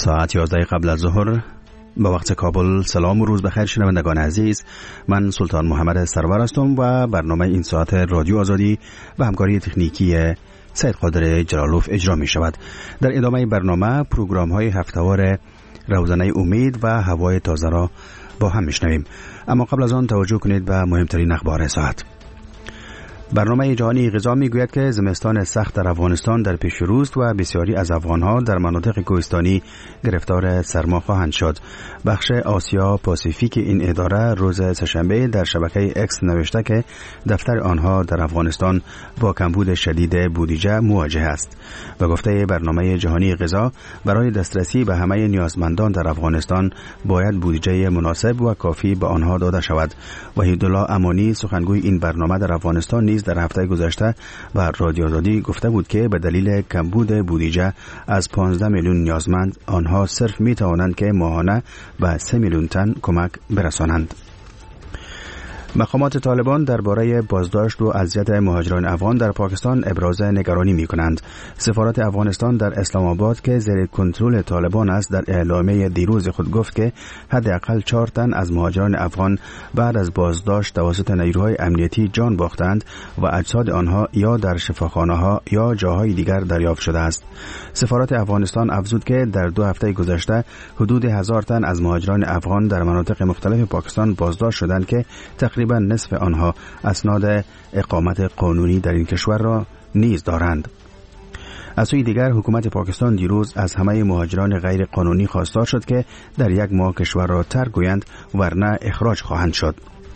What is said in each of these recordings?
ساعت 11 قبل از ظهر به وقت کابل. سلام و روز بخیر شنوندگان عزیز، من سلطان محمد سرور هستم و برنامه این ساعت رادیو آزادی و همکاری تکنیکی سید قادر جلالوف اجرا می شود. در ادامه برنامه پروگرام های هفته‌وار روزانه امید و هوای تازه را با هم میشنویم، اما قبل از آن توجه کنید به مهمترین اخبار ساعت. برنامه جهانی غذا میگوید که زمستان سخت در افغانستان در پیش روست و بسیاری از افغانها در مناطق کوهستانی گرفتار سرما خواهند شد. بخش آسیا پاسیفیک این اداره روز سه‌شنبه در شبکه اکس نوشته که دفتر آنها در افغانستان با کمبود شدید بودجه مواجه است. به گفته برنامه جهانی غذا، برای دسترسی به همه نیازمندان در افغانستان باید بودجه مناسب و کافی به آنها داده شود. وحیدالله امانی سخنگوی این برنامه در افغانستان در هفته گذشته به رادیو آزادی گفته بود که به دلیل کمبود بودجه از 15 میلیون نیازمند آنها صرف می توانند که ماهانه به 3 میلیون تن کمک برسانند. مقامات طالبان درباره بازداشت و اذیت مهاجران افغان در پاکستان ابراز نگرانی می کنند. سفارت افغانستان در اسلام آباد که زیر کنترل طالبان است در اعلامیه دیروز خود گفت که حداقل 4 تن از مهاجران افغان بعد از بازداشت توسط نیروهای امنیتی جان باختند و اجساد آنها یا در شفاخانه‌ها یا جاهای دیگر دریافت شده است. سفارت افغانستان افزود که در 2 هفته گذشته حدود 1000 تن از مهاجران افغان در مناطق مختلف پاکستان بازداشت شدند که تقریبا نصف آنها اسناد اقامت قانونی در این کشور را نیز دارند. از سوی دیگر حکومت پاکستان دیروز از همه مهاجران غیر قانونی خواستار شد که در 1 ماه کشور را ترک گویند ورنه اخراج خواهند شد.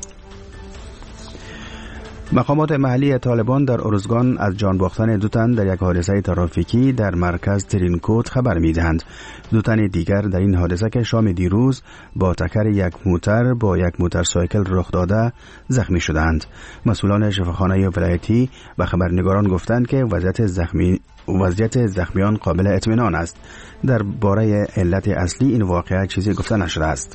مقامات محلی طالبان در ارزگان از جان باختن 2 تن در یک حادثه ترافیکی در مرکز ترینکوت خبر می‌دهند. 2 تن دیگر در این حادثه که شام دیروز با تکر یک موتر با یک موتورسایکل رخ داده زخمی شدند. مسئولان شفاخانه ولایتی به خبرنگاران گفتند که وضعیت زخمیان قابل اطمینان است. درباره علت اصلی این واقعه چیزی گفته نشده است.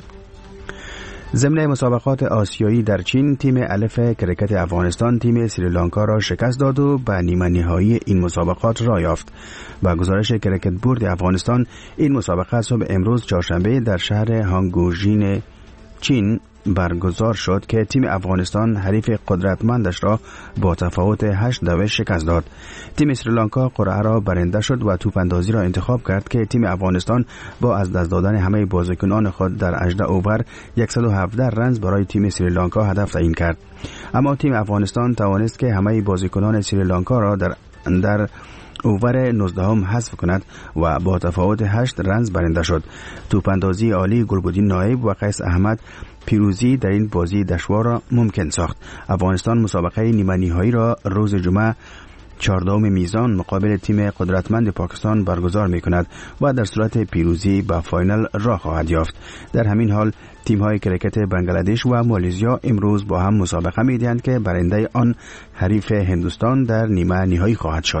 ضمن مسابقات آسیایی در چین، تیم الف کرکت افغانستان تیم سریلانکا را شکست داد و به نیمه نهایی این مسابقات را یافت. با گزارش کرکت بورد افغانستان، این مسابقه صبح امروز چهارشنبه در شهر هانگوژین چین برگزار شد که تیم افغانستان حریف قدرتمندش را با تفاوت 8-2 شکست داد. تیم سریلانکا قرعه را برنده شد و توپ اندازی را انتخاب کرد که تیم افغانستان با از دست دادن همه بازیکنان خود در 18 اوور 117 رنز برای تیم سریلانکا هدف تعیین کرد. اما تیم افغانستان توانست که همه بازیکنان سریلانکا را در اوور 19 حذف کند و با تفاوت 8 رنز برنده شد. توپ اندازی عالی گلبدین نایب و قیس احمد پیروزی در این بازی دشوار را ممکن ساخت. افغانستان مسابقه نیمه نهایی را روز جمعه 14 میزان مقابل تیم قدرتمند پاکستان برگزار می کند و در صورت پیروزی به فاینال راه خواهد یافت. در همین حال تیم های کرکت بنگلادش و مالزیا امروز با هم مسابقه می دهند که برنده آن حریف هندوستان در نیمه نهایی خواهد شد.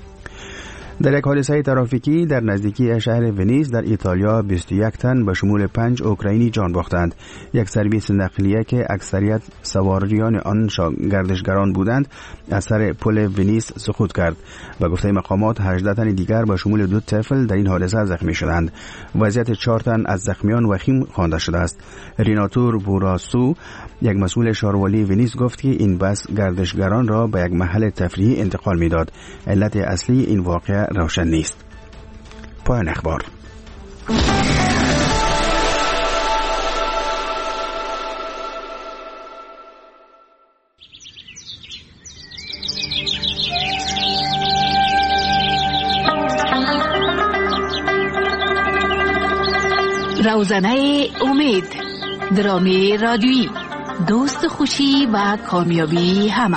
در یک حادثه ترافیکی در نزدیکی شهر ونیز در ایتالیا 21 تن به شمول 5 اوکراینی جان باختند. یک سرویس نقلیه که اکثریت سواریان آن گردشگران بودند از سر پل ونیز سقوط کرد. به گفته مقامات 18 تن دیگر به شمول 2 طفل در این حادثه زخمی شدند. وضعیت 4 تن از زخمیان وخیم خوانده شده است. ریناتور بوراسو، یک مسئول شاروالی ونیز، گفت که این بس گردشگران را به یک محل تفریحی انتقال می‌داد. علت اصلی این واقعه روشن نیست. پایان اخبار. روزانه امید، درامی رادیویی، دوست خوشی و کامیابی همه.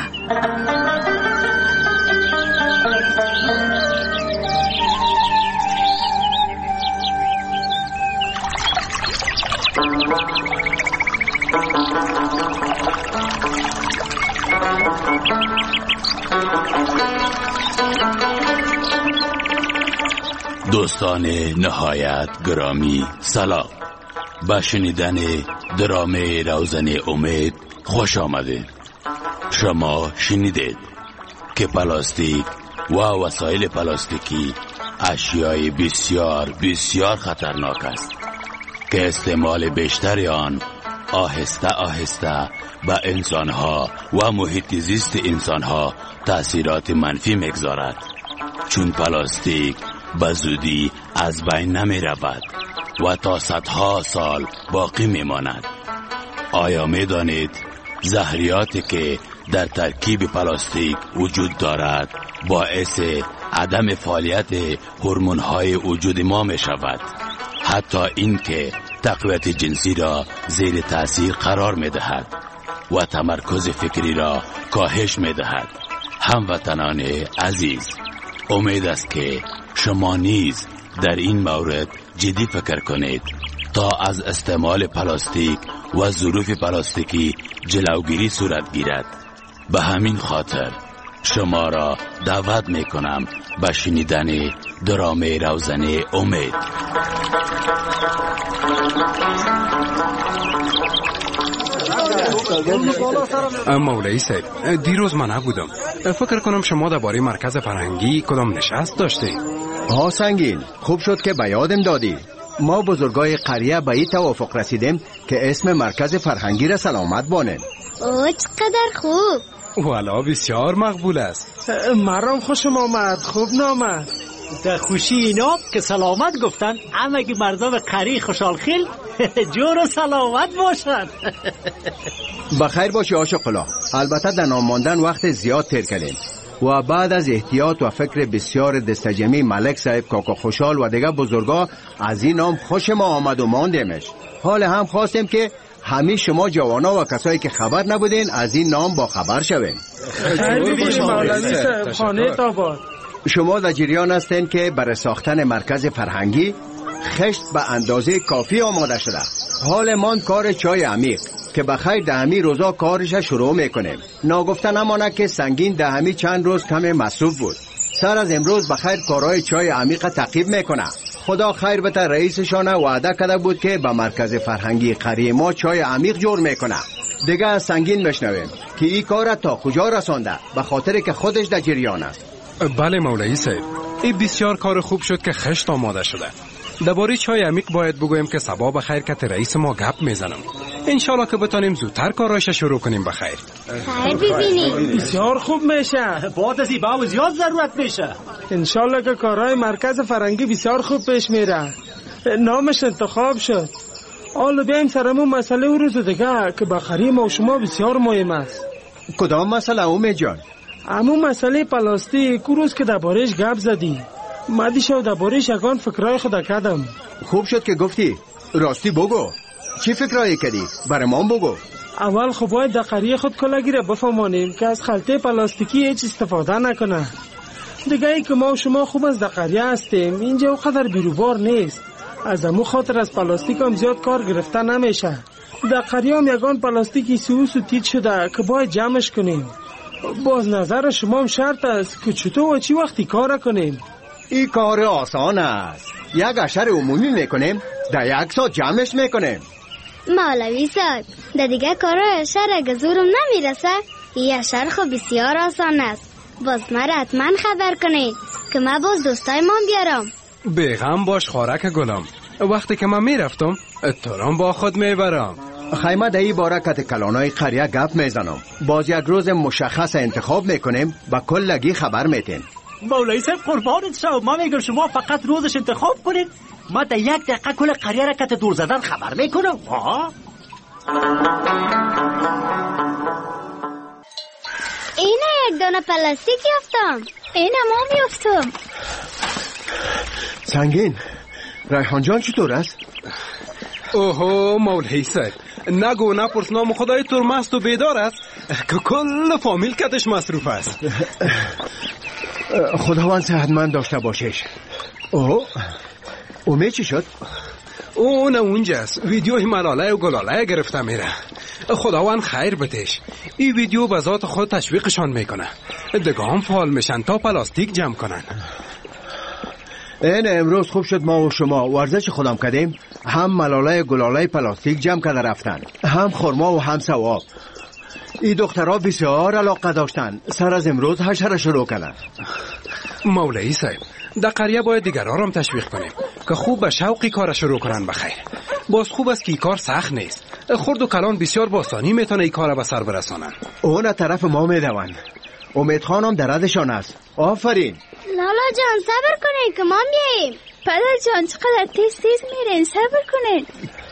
دوستان نهایت گرامی سلام. به شنیدن درامه روزانه امید خوش آمدید. شما شنیدید که پلاستیک و وسایل پلاستیکی اشیای بسیار بسیار خطرناک است که استعمال بیشتر آن آهسته آهسته به انسانها و محیط زیست انسانها تأثیرات منفی میگذارد، چون پلاستیک به زودی از بین نمی رود و تا صدها سال باقی می ماند. آیا می دانید زهریاتی که در ترکیب پلاستیک وجود دارد باعث عدم فعالیت هورمون‌های وجود ما می شود؟ حتی این که تقویت جنسی را زیر تأثیر قرار می دهد و تمرکز فکری را کاهش می دهد. هموطنان عزیز، امید است که شما نیز در این مورد جدی فکر کنید تا از استعمال پلاستیک و ظروف پلاستیکی جلوگیری صورت گیرد. به همین خاطر شما را دعوت می کنم به شنیدن درامه روزنه امید. مولوی صاحب، دیروز من نبودم. فکر کنم شما درباره مرکز فرهنگی کدام نشست داشتید؟ ها سنگین، خوب شد که به یادم دادی. ما بزرگای قریه به این توافق رسیدیم که اسم مرکز فرهنگی را سلامت بانیم. اوه چقدر خوب. والا بسیار مقبول است. مرام خوشم آمد، خوب نامد. در خوشی اینا که سلامت گفتن، اما که مردم قری خوشحال خیل جور و سلامت باشد. بخیر باشی عاشق‌الله. البته در نام ماندن وقت زیاد تیر کردیم و بعد از احتیاط و فکر بسیار دستجمی ملک صاحب، کاکا خوشحال و دیگر بزرگا از این نام خوش ما آمد و ماندیمش. حال هم خواستیم که همه شما جوانا و کسایی که خبر نبودین از این نام با خبر شوین. خیلی مولوی صاحب، خانه آباد. شما در جریان هستین که برای ساختن مرکز فرهنگی خشت به اندازه کافی آماده شده. حال مان کار چای عمیق که بخیر دهمی روزا کارش شروع میکنیم. ناگفته نمانه که سنگین دهمی چند روز کم مصروف بود. سر از امروز بخیر کارهای چای عمیق تعقیب میکنه. خدا خیر بده، رئیسشان وعده کرده بود که به مرکز فرهنگی قریه ما چای عمیق جور میکنه. دیگه از سنگین بشنویم که این کار تا کجا رسانده، به خاطر که خودش در جریان است. بله مولوی صاحب، این بسیار کار خوب شد که خشت آماده شده. درباره چای عمیق باید بگویم که صبا بخیر که رئیس ما گپ میزنم. انشالله که بتانیم زودتر کارایش شروع کنیم. بخیر. خیر ببینیم. بسیار خوب میشه. بعد از این باو زیاد ضرورت میشه. انشالله که کارهای مرکز فرهنگی بسیار خوب پیش میره. نامش انتخاب شد. حالا بیایم سرمون مسئله او روز دیگه که بخری ما و شما بسیار مهم است. کدام مسئله امید جان؟ همون مسئله پلاستیک روز که درباره‌اش گپ زدی. مدیشو درباره‌اش یگان فکرای خود کردم. خوب شد که گفتی. راستی بگو چی فکرایی کردی؟ برای ما بگو. اول خب باید در قریه خود کلاگی را بفهمانیم که از خلطه پلاستیکی هیچ استفاده نکنه. دیگه ای که ما و شما خوب از در قریه هستیم، اینجا اونقدر بیروبار نیست. از همون خاطر از پلاستیک هم زیاد کار گرفته نمیشه. در قریه هم یگان پلاستیکی سوس و تیت شده که باید جمعش کنیم. باز نظر شما هم شرط است که چطور و چی وقتی کار کنیم. این کار آسان است. یک اشر عمومی میکنیم، در یک ساعت جمعش میکنیم. مولوی صاحب، در دیگه کارهای اشر اگه زورم نمیرسه، این اشر خب بسیار آسان است. باز مرا حتما خبر کنید که من باز دوستای من بیارم. بیغم باش خارک گلم. وقتی که من میرفتم تورم با خود میبرم. خیمه در این باره کت کلانای قریه گپ میزنم. باز یک روز مشخص انتخاب میکنیم، با کلگی خبر میتین. مولوی صاحب قربانت شو. ما میگم شما فقط روزش انتخاب کنید، ما در یک دقیقه کل قریه را کت دور زدن خبر میکنم. اینه یک دانه پلاستیک یافتم. اینه ما میافتم. سنگین، ریحان جان چطور است؟ اوهو مولوی صاحب، نگو نپرس، نام خدای تور مست و بیدار است که کل فامیل کتش مصروف است. خداوند صحتمند داشته باشش. اوه، امید چی شد؟ اون اونجاست. ویدیوی ملاله و گلاله گرفته میره. خداوند خیر بتش. این ویدیو به ذات خود تشویقشان میکنه. دیگه هم فعال میشن تا پلاستیک جمع کنن. این امروز خوب شد ما و شما ورزش خودم کردیم. هم ملاله گلاله پلاستیک جمع کرده رفتن، هم خرما و هم ثواب. این دخترها بسیار علاقه داشتن. سر از امروز حشر شروع کردن. مولوی صاحب، در قریه باید دیگران هم تشویق کنیم که خوب به شوقی کار شروع کنن. بخیر باز خوب است که این کار سخت نیست. خرد و کلان بسیار با آسانی میتونه این کار به سر برسانن. اون طرف ما میدون. امید خانم در ردشان است. آفرین. لالا جان صبر کنین که ما میاییم. پدر جان چقدر تیز تیز میرین، صبر کنین.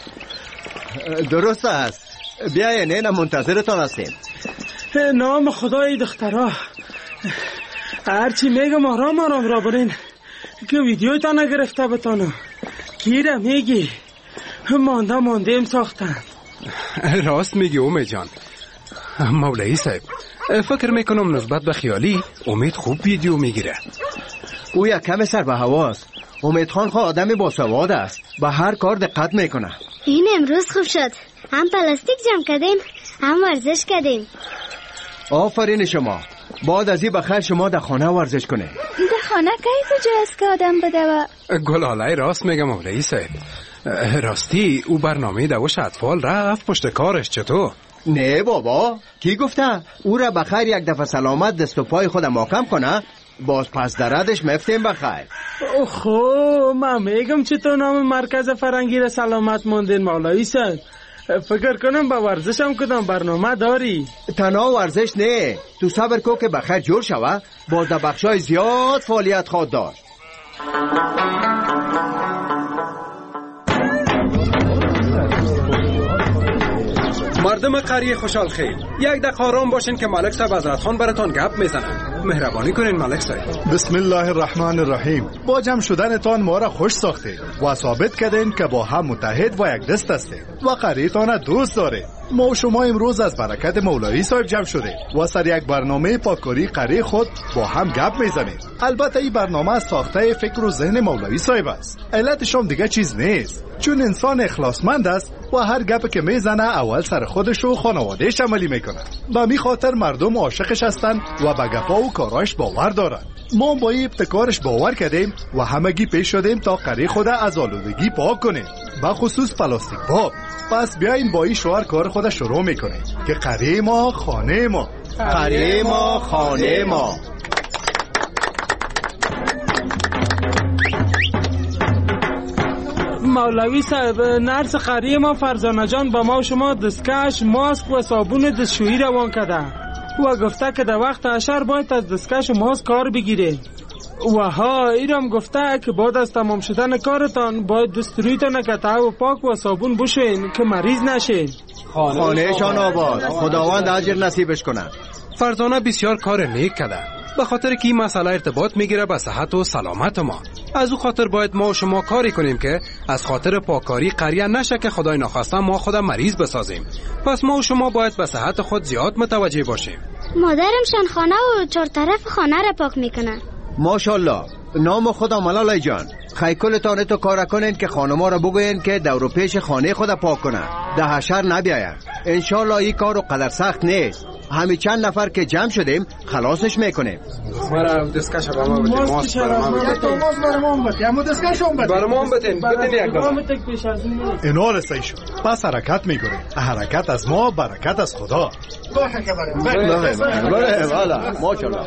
درست است. بیاین، اینا منتظرتان هستیم. نام خدای دخترها، هرچی میگم آرام آرام را برین که ویدیوی تا نگرفته بتانو. گیره میگی ماندیم ساختن. راست میگی امید جان. مولایی صاحب فکر میکنم نسبت به خیالی امید خوب ویدیو میگیره. او یک کم سر به هواست. امید خان خواه آدمی باسواد است، به هر کار دقت میکنه. این امروز خوب شد، هم پلاستیک جمع کردیم هم ورزش کردیم. آفرین شما. بعد از این بخیر شما در خانه ورزش کنه. در خانه کی کجا است که آدم بده و گلالای راست میگم مولایی صاحب. راستی او برنامه دوش اطفال رفت پشت کارش. چطور؟ نه بابا، کی گفته؟ او را بخیر یک دفعه سلامت دست و پای خود محکم کنه، باز پس دردش مفتیم بخیر. خب من میگم چطور نام مرکز فرنگی را سلامت موندین مولایی صاحب. فکر کنم با ورزش هم کدام برنامه داری. تنها ورزش نه، تو صبر کو که بخیر جور شوه، باز در بخشای زیاد فعالیت خواد داشت. مردم قریه خوشحال خیر، یک دقیقه آرام باشین که ملک صاحب حضرت خان براتان گپ میزنن. مهربانی کنین ملک صاحب. بسم الله الرحمن الرحیم. با جمع شدنتان ما را خوش ساختید و ثابت کردین که با هم متحد و یک دست هستید و قریه‌تان دوست دارید. ما و شما امروز از برکت مولایی صاحب جمع شده و سر یک برنامه پاککاری قریه خود با هم گپ میزنیم. البته این برنامه از ساخته فکر و ذهن مولایی صاحب است. علتش هم دیگه چیز نیست، چون انسان اخلاصمند است و هر گپ که میزنه اول سر خودش و خانوادهش عملی میکنه. به می خاطر مردم عاشقش هستند و به گپا و کاراش باور دارند. ما با این ابتکارش باور کردیم و همگی پیش شدیم تا قریه خود از آلودگی پاک کنیم، به خصوص پلاستیک باب. پس بیاین با این شعار کار خود شروع میکنیم که قریه ما خانه ما، قریه ما خانه ما. مولوی صاحب، نرس قریه ما فرزانه جان با ما و شما دستکش، ماسک و صابون دستشویی روان کرده و گفته که در وقت عشر باید از دستکش و ماسک کار بگیره و ها ایرام گفته که بعد از تمام شدن کارتان باید دسترویتان کته و پاک و صابون بشوین که مریض نشین. خانهشان آباد، خداوند اجر نصیبش کنه. فرزانه بسیار کار نیک کرده، به خاطر که این مسئله ارتباط میگیره به صحت و سلامت ما. از او خاطر باید ما و شما کاری کنیم که از خاطر پاککاری قریه نشه که خدای نخواسته ما خود مریض بسازیم. پس ما و شما باید به صحت خود زیاد متوجه باشیم. مادرمشان خانه و چهار طرف خانه را پاک میکنن. ماشاءالله. نام خدا ملالای جان، خیکلتان تو کار کنین که خانما را بگوین که دور و پیش خانه خود پاک کنن، ده حشر نبیاین. انشالله این کارو قدر سخت نیست. همین چند نفر که جمع شدیم خلاصش میکنیم. مرا دستکش برام بدین، ماسک برام بدین. اینا رسایی شد. پس حرکت میکنیم. حرکت از ما، برکت از خدا. ماشاءالله.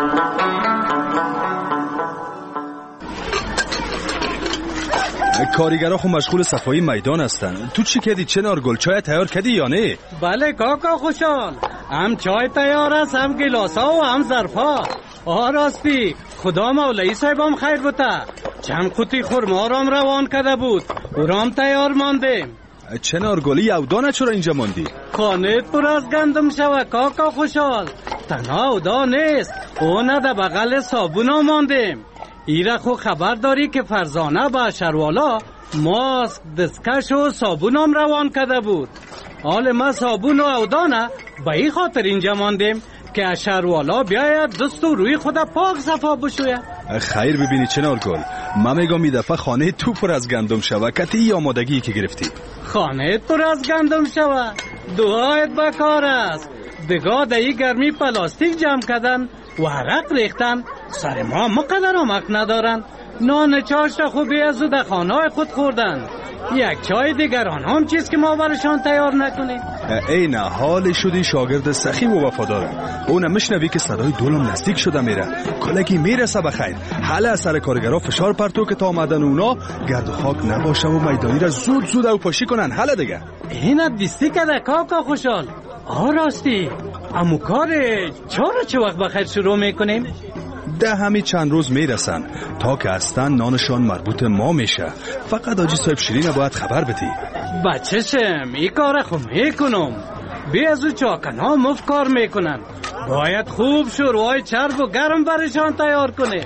کارگرها خو مشغول صفایی میدان هستن. تو چی کردی چنار گل؟ چای تیار کردی یا نه؟ بله کاکا خوشحال، هم چای تیار است، هم گلاسا و هم ظرفا. راستی خدا مولایی صاحبم خیر بوده، چند قوطی خرما رام روان کرده بود، او رام تیار ماندیم. چنار گلی او دانه چرا اینجا ماندی؟ خانه پر از گندم شوه کاکا خوشحال. تنها او دا نیست، او نه ده بغل صابونا ماندیم. ایره خو خبر داری که فرزانه با شروالا ماسک دستکش و صابونم روان کرده بود. حال ما صابون و اودانه به این خاطر اینجا ماندیم که شروالا بیاید دست و روی خود پاک صفا بشوید. خیر ببینی چنار گل، من میگم این دفعه خانه تو پر از گندم شوه کتی ای آمادگی که گرفتی. خانه پر از گندم شوه دعایت بکار است. دگاه دهی گرمی پلاستیک جمع کردن و عرق ریختن، سر ما مقدر آمک ندارن. نان چاشت خوبی از در خانه خود خوردن. یک چای دیگران هم چیز که ما برشان تیار نکنیم. این حال شدی شاگرد سخی و وفادارم. اون مشنوی که صدای دولم نزدیک شده میره. کلکی میرسه بخیر. حالا از سر کارگرها فشار پرتو که تا آمدن اونا گرد و خاک نباشه و میدانی را زود زود او پاشی کنن. حالا دیگه اینت بیستی کده کاکا خوشحال. راستی امو کار چه وقت بخیر شروع میکنیم؟ ده همی چند روز میرسن تا که هستن نانشان مربوط ما میشه. فقط آجی صاحب شیرین باید خبر بدی. بچه‌شم این کار خو میکنم. بی از او چاکن ها مفت کار میکنن. باید خوب شوروای چرب و گرم برشان تیار کنیم.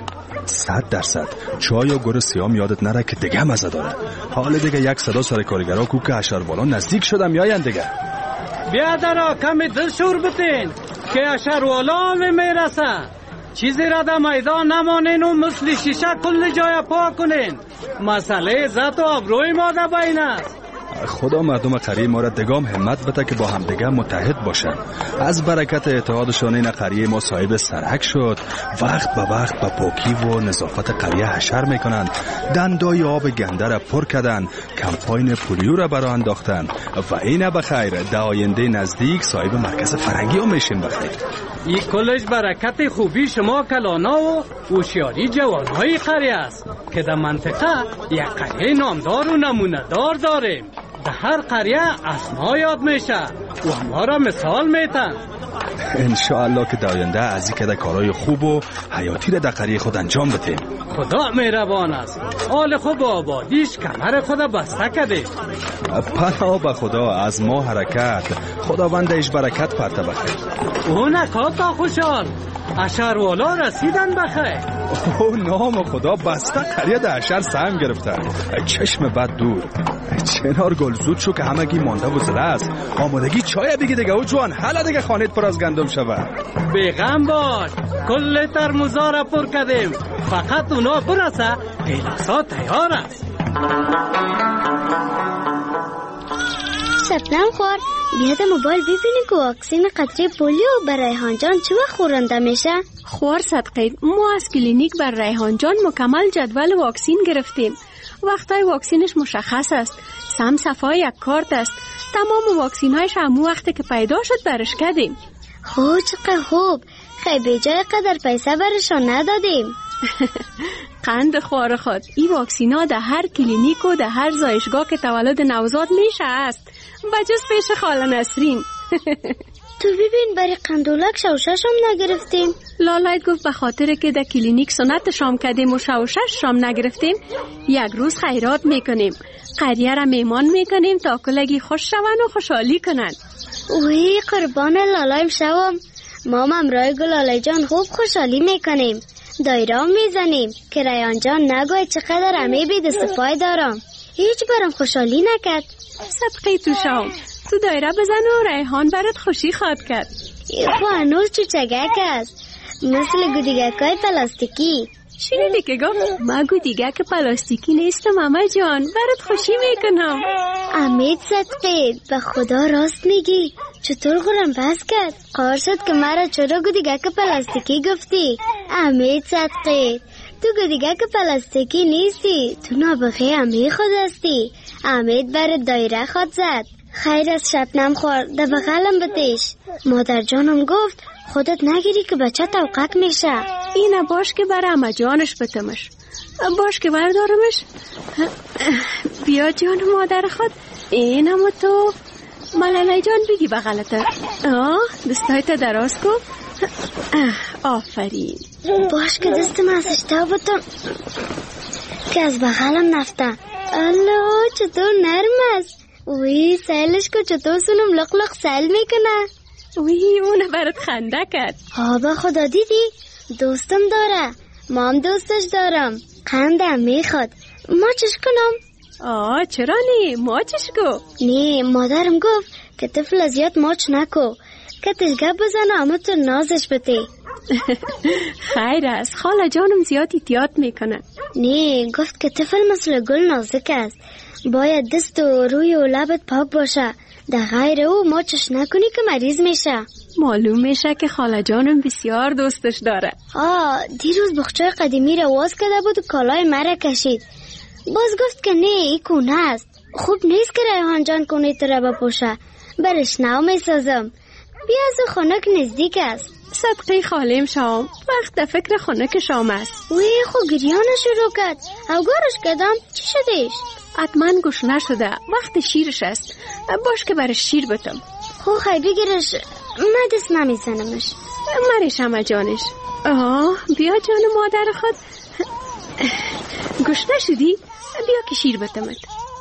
100% چای و گور سیام یادت نره که دیگه مزه داره. حال دیگه یک صدا سر کارگرها کو که اشروالا نزدیک شدم میاین دیگه. بیا درا کمی دل شور بتین که اشروالا میرسن. چیزی را در میدان نمانین و مثل شیشه کل جای پاک کنین. مسئله عزت و آبروی ما در بین است. خدا مردم قریه ما را دگام همت بده که با هم دیگه متحد باشن. از برکت اتحادشان این قریه ما صاحب سرحک شد. وقت به وقت با پاکی و نظافت قریه حشر میکنن. دندای آب گنده را پر کردن. کمپاین پولیو را برا انداختن. و این بخیر در آینده نزدیک صاحب مرکز فرنگی هم میشیم بخیر. این کلش برکت خوبی شما کلانا و هوشیاری جوانهای قریه است که در منطقه یک قریه نامدار و نمونه دار داریم. در هر قریه اسما یاد میشه و ما را مثال میتن. انشاءالله که در آینده از این که در کارهای خوب و حیاتی را در قریه خود انجام بدیم. خدا مهربان است. حال خوب آبادیش کمر خود بسته کده. پناه به خدا از ما حرکت. خداوندش برکت پرته بخیر. اون کاکا خوشحال اشروالا رسیدن بخیر. نام خدا بسته قریه در اشر سهم گرفتن. چشم بد دور. چنار گل زود شو که همگی مانده و زله است. آمادگی چای بگی دیگه و جوان. حالا دیگه خانت پر از گندم شود. بیغم باش کل ترموزا را پر کردیم. فقط اونا برسه گیلاسا تیار است. شبنم خوار بیاد موبایل ببینی که واکسین قطره پولیو بر ریحان جان چه وقت خورنده میشه؟ خوار صدقه ما از کلینیک بر ریحان جان مکمل جدول واکسین گرفتیم. وقتای واکسینش مشخص است. سم صفای یک کارت است. تمام واکسینایش همون وقتی که پیدا شد برش کردیم. خوب چقدر خوب. خیلی به جای قدر پیسه برشان ندادیم. قند خوار خود این واکسینا در هر کلینیک و در هر زایشگاه که تولد نوزاد میشه است. بجز پیش خاله نسرین. تو ببین برای قندولک شوشش هم نگرفتیم. لالایت گفت به خاطر که در کلینیک سنت شام کردیم و شوشش شام نگرفتیم یک روز خیرات میکنیم. قریه را میمان میکنیم تا کلگی خوش شون و خوشحالی کنن. اوی قربان لالایم شوم. ما ممرای گلاله جان خوب خوشحالی میکنیم. دایره میزنیم که ریان جان نگوی چقدر همه بید سپای دارم. هیچ برام خوشحالی نکرد. صدقی تو شام تو دایره بزن و ریحان برات خوشی خواد کرد. خو هنوز چوچگک است مثل گودیگکای پلاستیکی. شنیدی که گفت ما گودیگک پلاستیکی نیستم ماما جان برات خوشی میکنم. امید صدقی به خدا راست میگی؟ چطور غرم بس کرد؟ قرار شد که مرا چرا گودیگک پلاستیکی گفتی؟ امید صدقی تو گودیگک پلاستیکی نیستی. تو نابغه امی خود هستی. امید بر دایره خود زد. خیر از شبنم خور در بغلم بتیش. مادر جانم گفت خودت نگیری که بچه توقق میشه. اینه باش که بر اما جانش بتمش. باش که بردارمش. بیا جان مادر خود. اینم تو ملاله جان بگی بغلته. دستایت دراز کن. آفرین. باش که دستم از اشتها بتم که از بغلم نفته. الله چطور نرم است. وی سیلش که چطور سونم لق لق سیل میکنه. وی اونه برات خنده کرد. به خدا دیدی دوستم داره. ما هم دوستش دارم. قندم میخواد. ما چش کنم؟ چرا نی؟ ما چش کو؟ نی مادرم گفت که طفل زیاد ماچ نکو که تشگه بزنه اما تو نازش بتی. خیر است خاله جانم زیاد احتیاط میکنه. نی گفت که طفل مثل گل نازک است. باید دست و روی و لبت پاک باشه. در غیر او ماچش نکنی که مریض میشه. معلوم میشه که خاله جانم بسیار دوستش داره. دیروز بخچه قدیمی رو واز کرده بود و کالای مرا کشید. باز گفت که نه ای کونه است. خوب نیست که ریحان جان کنه تره بپوشه. برش نو می سازم. بیا از خانک نزدیک است. صدقه خالم شام وقت در فکر خانک شام است. وی خو گریان شروع کرد. او گارش کدام چی شدیش؟ حتما گوش نشده. وقت شیرش است. باش که برش شیر بتم. خو خی بگیرش. من دست نمیزنمش. مرش همه جانش. بیا جان مادر خود. گوش نشدی؟ بیا که شیر بتمت.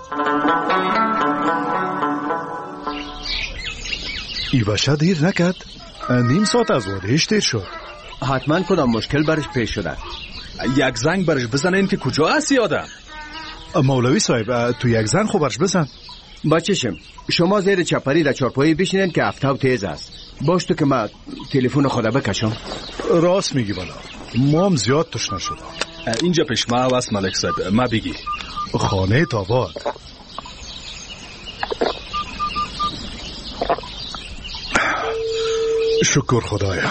ای بچه دیر نکرد. نیم ساعت از وادهش دیر شد. حتما کدام مشکل برش پیش شده. یک زنگ برش بزنین که کجا هستی آدم. مولوی صاحب تو یک زنگ خو برش بزن. بچشم شما زیر چپری در چارپایی بشینین که افتاو تیز است. باش تو که من تلفن خدا بکشم. راست میگی بالا. ما هم زیاد تشنه شدم. اینجا پیش ما هست ملک صاحب. ما بگی خانه تاباد. شکر خدایا.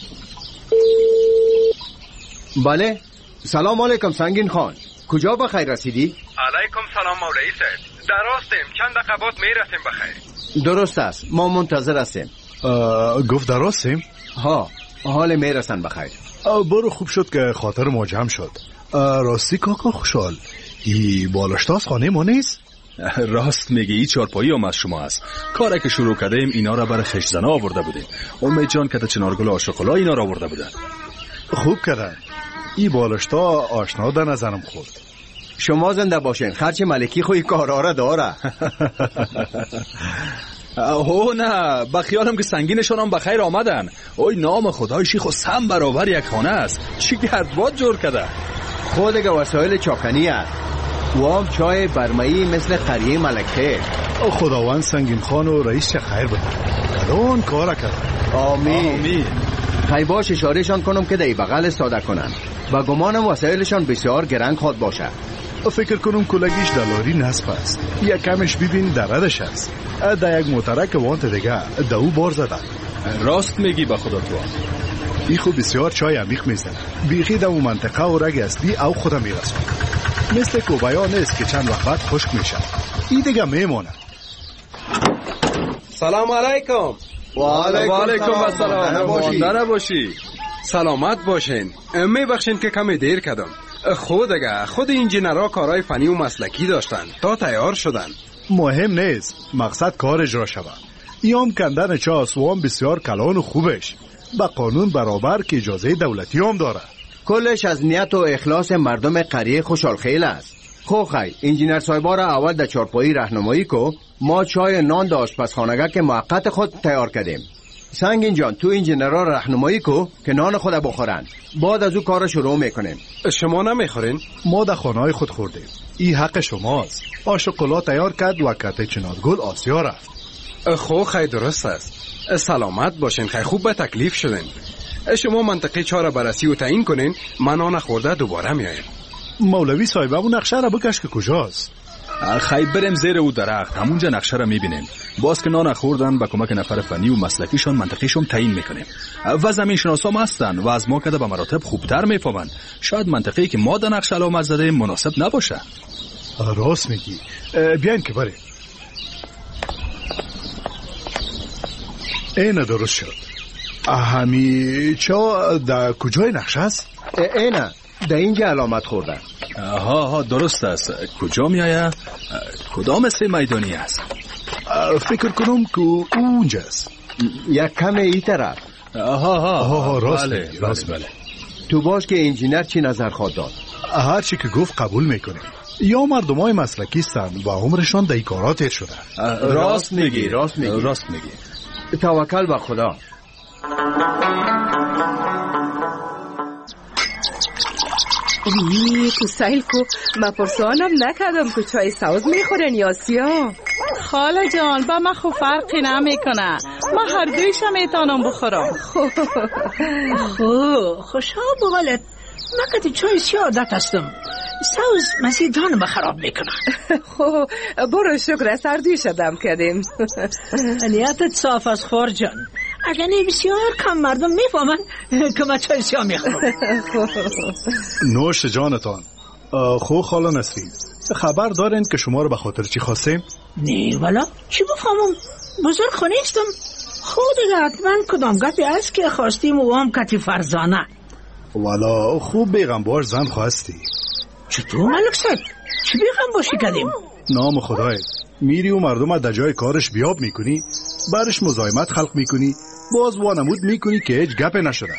بله سلام علیکم سنگین خان. کجا بخیر رسیدی؟ علیکم سلام مولوی صاحب. درستیم. چند دقیقه بعد میرسیم بخیر. درست است. ما منتظر هستیم. گفت درستیم؟ ها حال میرسن بخیر. برو خوب شد که خاطر ما جمع شد. راستی کاکا خوشحال ای بالاشتاز خانه ما نیست؟ راست میگی. ای چارپایی هم از شما است. کاری که شروع کردیم اینا را برای خشزنه آورده بودیم. امید جان که چنارگل عاشق‌الا اینا را آورده بودن. خوب کردن. ای بالاشتا آشنا در نظرم خورد. شما زنده باشین. خرچ ملکی خوی کارا را داره. نه بخیالم که سنگینشان هم بخیر آمدن. اوی نام خدای شیخ و سم برابر یک خانه است. چی گردباد جور کرده. خود که وسایل چاکنی است. و هم چای برمایی مثل قریه ملکه. خداوند سنگین خان و رئیس چه خیر بده. کلون کارا کرد. آمین. خیلی باش اشارهشان کنم که دی بغل استاده کنن. و گمانم وسایلشان بسیار گرنگ خواد باشه. فکر کنم کلگیش دلاری نصف است. یک کمش ببین دردش است. در یک موترک وانت دیگه دو بار زدن. راست میگی به خدا تو. ای خو بسیار چای عمیق میزنه. بیخی در اون منطقه و رگ اصلی او خودم میرسون. مثل کوبایا نیست که چند وقت بعد خشک میشه. ای دیگه میمونه. سلام علیکم. و علیکم السلام. مانده نباشی. سلامت باشین. میبخشین که کمی دیر کردم. خود انجینرها کارهای فنی و مسلکی داشتن تا تیار شدن. مهم نیست. مقصد کار اجرا شود. ایام کندن چاس و هم بسیار کلان و خوبش. با قانون برابر که اجازه دولتی هم داره. کلش از نیت و اخلاص مردم قریه خوشحال خیل است. خوخی انجینر صاحبا را اول در چارپایی راهنمایی کو. ما چای نان در آشپزخانه که موقت خود تیار کردیم. سنگین جان تو انجینرها راهنمایی کو که نان خود بخورن. بعد از او کار شروع میکنیم. شما نمیخورین؟ ما در خانه‌های خود خوردیم. این حق شماست. آشقلا تیار کرد و کته چنارگل آسیا رفت. خیلی درست است. سلامت باشین. خیلی خوب به تکلیف شدین. شما منطقه چاره بررسی و تعیین کنین. من آن خورده دوباره میایم. مولوی صاحب اون نقشه را بکش که کجاست. خیلی بریم زیر او درخت. همونجا نقشه را میبینیم. باز که نان خوردن با کمک نفر فنی و مسلکیشون منطقهشون تعیین میکنیم. و زمین شناسام هستن و از ما کده به مراتب خوبتر میفهمن. شاید منطقه‌ای که ما در نقشه علامت زده مناسب نباشه. راست میگی. بیاین که بریم. اینه درست شد. همی چا در کجای نقشه است؟ اینه در اینجا علامت خوردن. ها درست است. کجا میایه؟ کدام سه میدانی است؟ فکر کنم که اونجاست. یک کم ای طرف. ها راست بله. بله. تو باش که انجینر چی نظر خود داد؟ هر چی که گفت قبول میکنیم. یا مردمای مسلکی هستند و عمرشان در کارات تیر شده. راست میگی. توکل به خدا. تو سایل کو ما پرسانم نکردم که چای سوز میخورن یا سیاه. خاله جان با من خوب فرقی نمیکنه. ما هر دویشم میتونم بخورم. خوشا بغالت من که چای سیاه عادت هستم. سوز مسیح جانم خراب میکنه. برو شکر سردی شدم کردیم. نیتت صاف از خور جان. اگر نه بسیار کم مردم میفهمن که من چای سیاه میخورم. نوش جانتان. خو خاله نسرین، خبر دارین که شما رو به خاطر چی خواستیم؟ نه والا چی بفهمم، بزرگ خونیستم. خود دیگه حتما کدام گپی است که خواستیم و هم کتی فرزانه. والا خوب بیغم باش زن خواستی. چطور ملک صاحب؟ چی بیغم باشی کدیم؟ نام خدای، میری و مردم در جای کارش بیاب میکنی، برش مزاحمت خلق میکنی، باز وانمود میکنی که هیچ گپ نشده.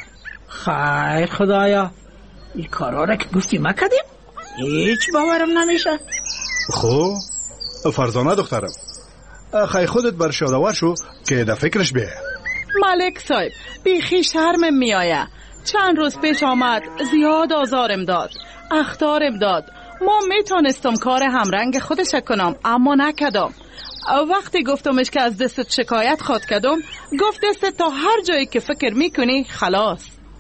خیر خدایا، این کارا را که گفتی ما کدیم هیچ باورم نمیشه. خب فرزانه دخترم، خیلی خودت بر شادوار شو که در فکرش بیه. ملک صاحب بیخی شرمم میآیه. چند روز پیش آمد زیاد آزارم داد، اخطارم داد. ما میتونستم کار همرنگ خودش کنم اما نکدم. وقتی گفتمش که از دستت شکایت خواد کدم، گفت دستت تا هر جایی که فکر میکنی خلاص.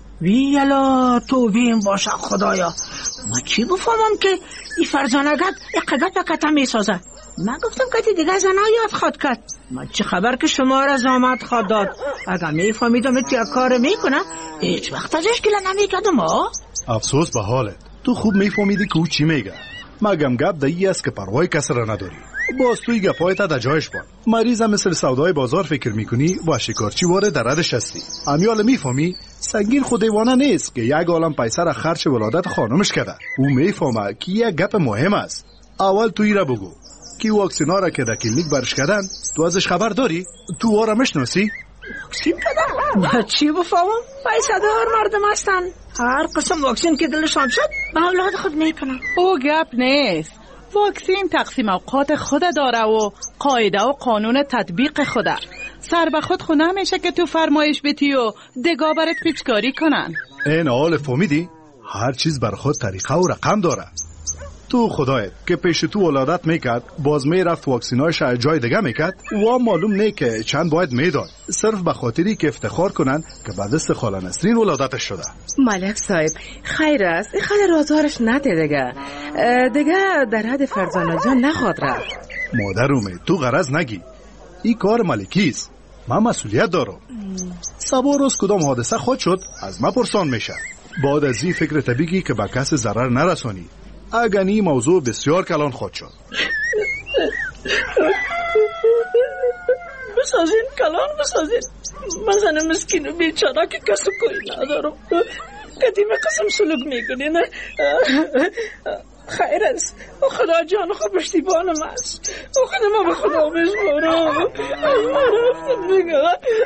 ویلا تو بیم باشه خدایا، ما چی بفهمم که این فرزانگت اقدر پکتا میسازه. من گفتم که دیگه زنها یاد خواد کرد. ما چه خبر که شما را زامت خواد داد. اگر میفهمیدم ات یک کار میکنه هیچ وقت ازش گله نمیکردم. افسوس به حالت، تو خوب میفهمیدی که او چی میگه. مگم گپ دایی است که پروای کس را نداری. باز توی گپایت در جایش بان. مریضم مثل سودای بازار فکر میکنی و شکارچی واره در ردش هستی. امیال میفهمی سنگین خودیوانه نیست که یک عالم پیسه را خرچ ولادت خانمش کرده. او میفهمه که یک گپ مهم است. اول توی را بگو که واکسینا را که در کلینیک برش کردن تو ازش خبر داری؟ تو واره مشناسی؟ واکسین کردن؟ ما چی بفهمم؟ پیسه دار مردم هستن، هر قسم واکسین که دلشان شد به اولاد خود میکنن. او گپ نیست. واکسین تقسیم اوقات خود داره و قاعده و قانون تطبیق خوده. سر به خود خو نمیشه که تو فرمایش بیتی و دگاه برات پیچکاری کنن. این حال فهمیدی؟ هر چیز بر خود طریقه و رقم داره. تو خدایت که پیش تو ولادت میکرد باز میرفت واکسینایش جای دیگه میکرد و معلوم نه که چند باید میداد، صرف به خاطری که افتخار کنن که بعد دست خاله نسرین ولادتش شده. ملک صاحب خیر است، خاله رازارش نده دیگه در حد فرزانه جان نخواد رفت. مادرومه تو غرض نگی، این کار ملکیست، من مسئولیت دارم. سبا روز کدام حادثه خود شد از ما پرسان میشه. بعد از این فکر طبیعی که به کس ضرر نرسانی. اگر این موضوع بسیار کلان خود شد. بسازین من زن مسکین و بیچاره که کس کوئی ندارم. قدیم قسم سلوک میکنی نه؟ خیر است، خدا جان خود پشتیبانم است. خدا ما به خدا بسپارم. رفتم دیگه.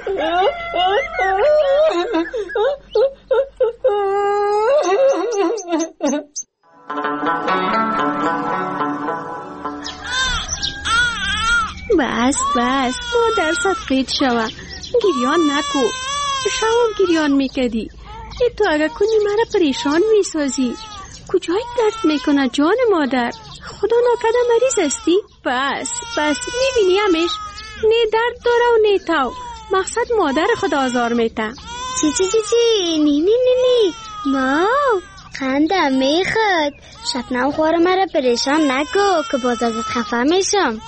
بس مادر صدقیت شوه، گریان نکو. شوام گریان میکدی. ای تو اگه کنی مرا پریشان میسازی. کجای درد میکنه جان مادر؟ خدا ناکده مریض استی؟ بس میبینی همش نه درد داره و نه تاو. مقصد مادر خود آزار میته. چی نی ماو خندم میخواد. شبنم خوار مرا پریشان نکو که باز ازت خفه میشم.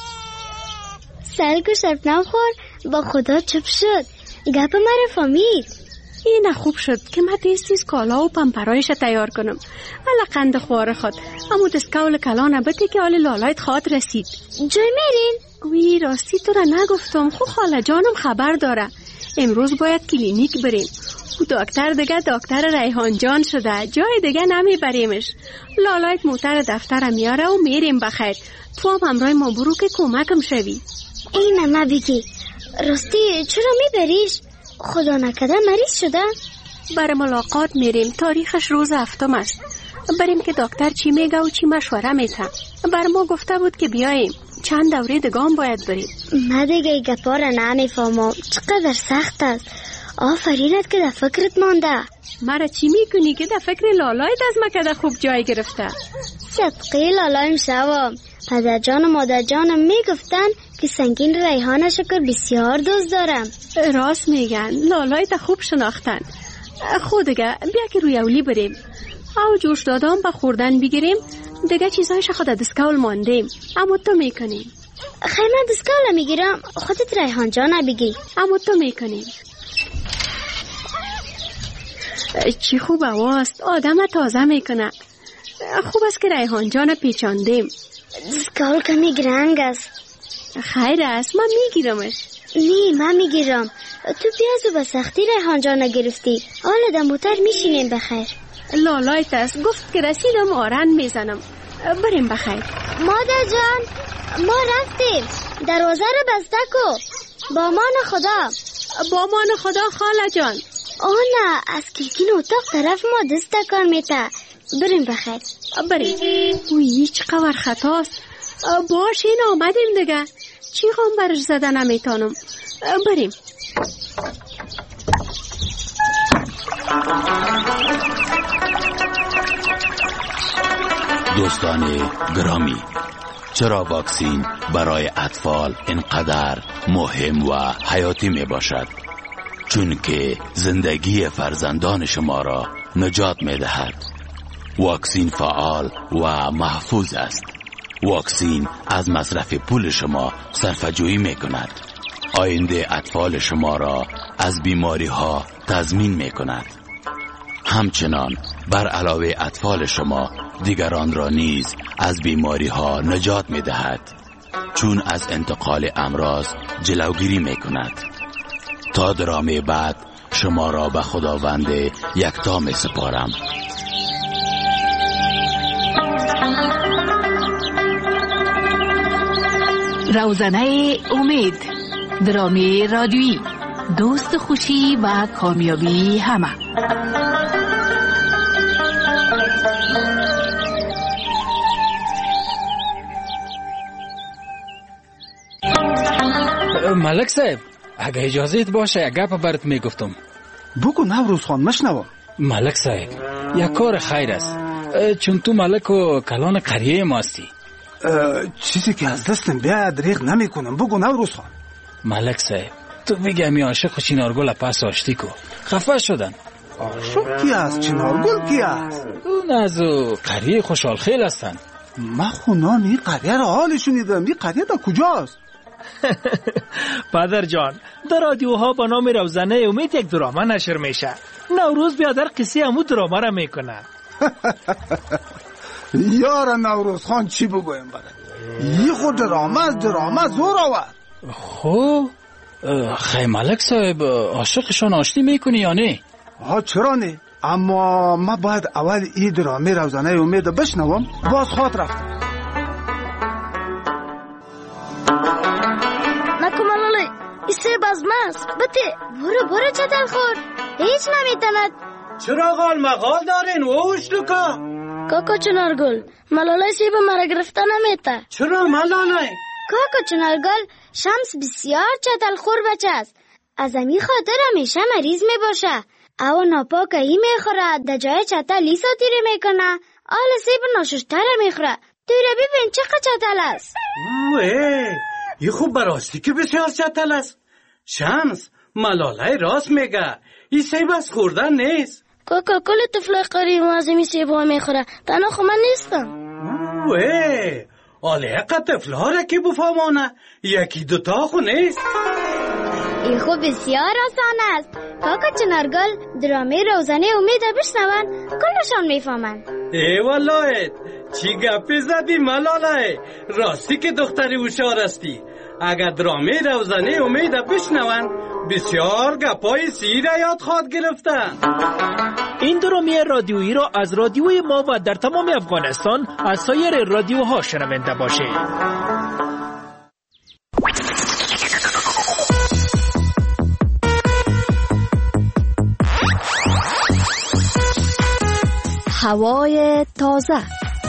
سرگو شبنم خوار با خدا چپ شد. گپ مرا فهمید. این خوب شد که من تیز کالا و پمپرایش تیار کنم. الا قند خوار خود اما دستکول کلانه بده که آل لالایت خواد رسید. جای میرین؟ وی راستی تو را نگفتم. خو خاله جانم خبر داره. امروز باید کلینیک بریم. و دکتر دکتر ریحان جان شده. جای دیگه نمیبریمش. لالایت موتر دفتر میاره و میریم بخیر. تو هم همراه ما برو که کمکم شوی. اینه ما بگی راستی چرا میبریش؟ خدا نکده مریض شده؟ برای ملاقات میریم. تاریخش روز هفتم است. بریم که دکتر چی میگه و چی مشوره میته. بر ما گفته بود که بیاییم. چند دوره دگام باید بریم. من دیگه گپا را نمیفهمم. چقدر سخت است. آفرینت که در فکرت مانده. مرا چی میکنی که در فکر لالایت از مکده خوب جای گرفته؟ صدقی لالایم شوام. پدر جان و مادر جانم میگفتن که سنگین ریحان شکر بسیار دوست دارم. راست میگن. لالایت خوب شناختن. خودگه بیا که روی اولی بریم. او جوش دادم با خوردن بگیریم. دیگه چیزایش خود دستکول ماندیم. اما تو میکنیم. خیلی من دستکول میگیرم. خودت ریحان جان بگی. اما تو میکنیم. چی خوب هواست. آدم تازه میکنه. خوب است که ریحان جان پیچاندیم. دستگاه کمی گرنگ است. خیر است، من میگیرمش. نه من میگیرم. تو پیازو به سختی ریحان جان گرفتی. حالا در موتر میشینیم بخیر. لالایت است، گفت که رسیدم آرن میزنم. بریم بخیر. مادر جان ما رفتیم، دروازه رو بسته کو. با امان خدا. با امان خدا خاله جان. نه از کلکین اتاق طرف ما دست کار میته. بریم بخیر. بریم. اوی چقدر خطاست. باش این آمدیم دیگه. چی غم برش زده نمیتانم. بریم. دوستان گرامی، چرا واکسین برای اطفال اینقدر مهم و حیاتی می باشد؟ چون که زندگی فرزندان شما را نجات می دهد. واکسین فعال و محفوظ است. واکسین از مصرف پول شما صرفه‌جویی می کند. آینده اطفال شما را از بیماری ها تضمین می کند. همچنان بر علاوه اطفال شما دیگران را نیز از بیماری ها نجات می دهد، چون از انتقال امراض جلوگیری می کند. تا درامه بعد شما را به خداوند یکتا می سپارم. روزنه امید، درامی رادیویی، دوست خوشی و کامیابی همه. ملک صاحب، اگه اجازهت باشه یک گپ برات میگفتم. بگو نوروز خان، مشنوم. ملک صاحب، یک کار خیر است، چون تو ملک و کلان قریه ما هستی. چیزی که از دستم بیاد دریغ نمی کنم. بگو نوروز خان. ملک صاحب، تو بگی همی عاشق و چنارگل پس آشتی کو. خفه شدن. عاشق کی است؟ چنارگل کی است؟ اون از قریه خوشحال خیل هستن. من خونان این قریه را حال شنیدم. این قریه دا کجاست؟ پدر جان، در رادیوها با نام روزنه امید یک دراما نشر میشه. نوروز بیادر قصه همون دراما را میکنه. یار نوروز خان چی بگویم برد؟ یه خود دراما زور آورد. خب خیلی ملک صاحب، عاشقشان آشتی میکنی یا نه؟ چرا نه؟ اما من باید اول این درامی روزنه امید بشنوم، باز خواد رفتم. ایسه بازماست بته. برو چتل خور، هیچ نمیتند. چرا غال مغال دارین ووش لکا؟ کاکا چنارگل، ملالای سیب مرا گرفته نمیته. چرا ملالای؟ کاکا چنارگل شمس بسیار چتل خور بچه است. از امی خاطر همیشه مریض می باشه. او ناپاک ای میخوره، در جای چتل ای ساتیره میکنه. آل سیب ناششتره میخوره. توی ببین چقدر چتل است. یه خوب براستی که بسیار چتل است. شمس، ملالای راست میگه، این سیب از خوردن نیست. کاکا کل طفلای قریب از این سیب ها میخوره، تنها خو من نیستم. آله اقا طفل ها را که بفهمانه، یکی دوتا خو نیست. این خو بسیار آسان است. کاکا چنارگل درامی روزنه امید بشنون، کلشان میفهمن. والله چی گپی زدی ملالای، راستی که دختری هوشیار هستی. اگر درامی روزنه امید بشنون، بسیار گپای سیر یاد خواد گرفتن. این درامی رادیویی را از رادیوی ما و در تمام افغانستان از سایر رادیوها شنونده باشید. هوای تازه.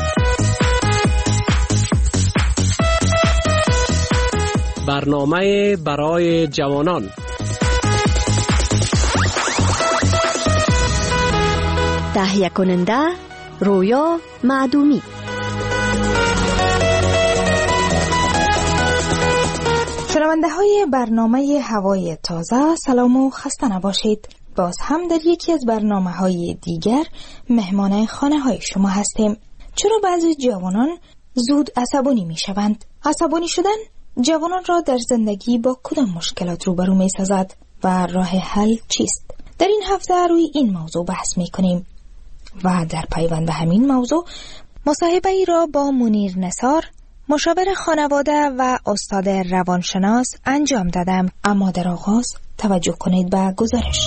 برنامه برای جوانان. تهیه کننده رویا معدومی. شنونده های برنامه هوای تازه، سلام و خسته نباشید. باز هم در یکی از برنامه های دیگر مهمان خانه های شما هستیم. چرا بعضی جوانان زود عصبانی می شوند؟ عصبانی شدن جوانان را در زندگی با کدام مشکلات روبرو می سازد و راه حل چیست؟ در این هفته روی این موضوع بحث می کنیم و در پیوند به همین موضوع مصاحبه ای را با منیر نثار، مشاور خانواده و استاد روانشناس انجام دادم. اما در آغاز توجه کنید به گزارش.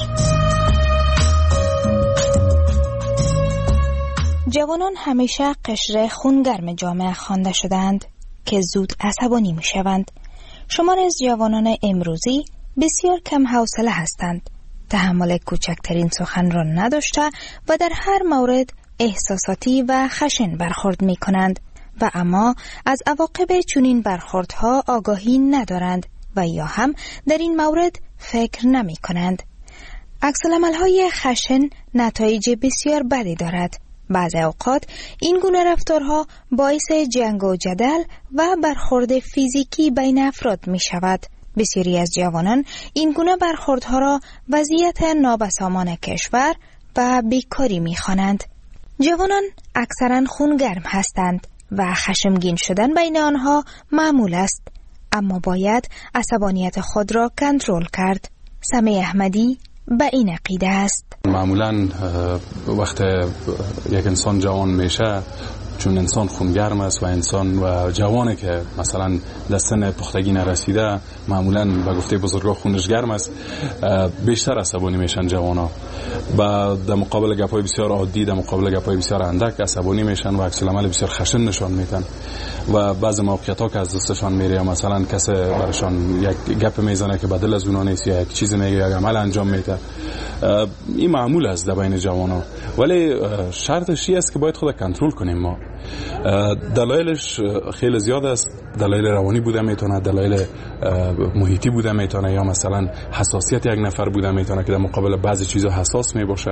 جوانان همیشه قشر خونگرم جامعه خوانده شدند که زود عصبانی می شوند. شمار از جوانان امروزی بسیار کم حوصله هستند. تحمل کوچکترین سخن را نداشته و در هر مورد احساساتی و خشن برخورد می کنند و اما از عواقب چنین برخوردها آگاهی ندارند و یا هم در این مورد فکر نمی کنند. عکس‌العمل‌های خشن نتایج بسیار بدی دارد. بعضی اوقات این گونه رفتارها باعث جنگ و جدل و برخورد فیزیکی بین افراد می شود. بسیاری از جوانان این گونه برخوردها را وضعیت نابسامان کشور و بیکاری می خوانند. جوانان اکثرا خونگرم هستند و خشمگین شدن بین آنها معمول است، اما باید عصبانیت خود را کنترل کرد. سمی احمدی به این عقیده است. معمولا وقت یک انسان جوان میشه، چون انسان خونگرم است و انسان و جوانی که مثلا در سن پختگی نرسیده، معمولا به گفته بزرگا خونش گرم است، بیشتر عصبانی میشن جوانا. و در مقابل گپای بسیار عادی، در مقابل گپای بسیار اندک عصبانی میشن و عکس العمل بسیار خشن نشان میدن. و بعضی موقعیت ها که از دستشان میره، مثلا کسی برشان یک گپ میزنه که بدل از اونا نیست، یا یک چیز میگه یا عمل انجام میده، این معمول است در بین جوانا. ولی شرطش این است که باید خود کنترل کنیم. ما دلایلش خیلی زیاد است. دلایل روانی بوده میتونه، دلایل محیطی بوده میتونه، یا مثلا حساسیت یک نفر بوده میتونه که در مقابل بعضی چیزا حساس میباشه.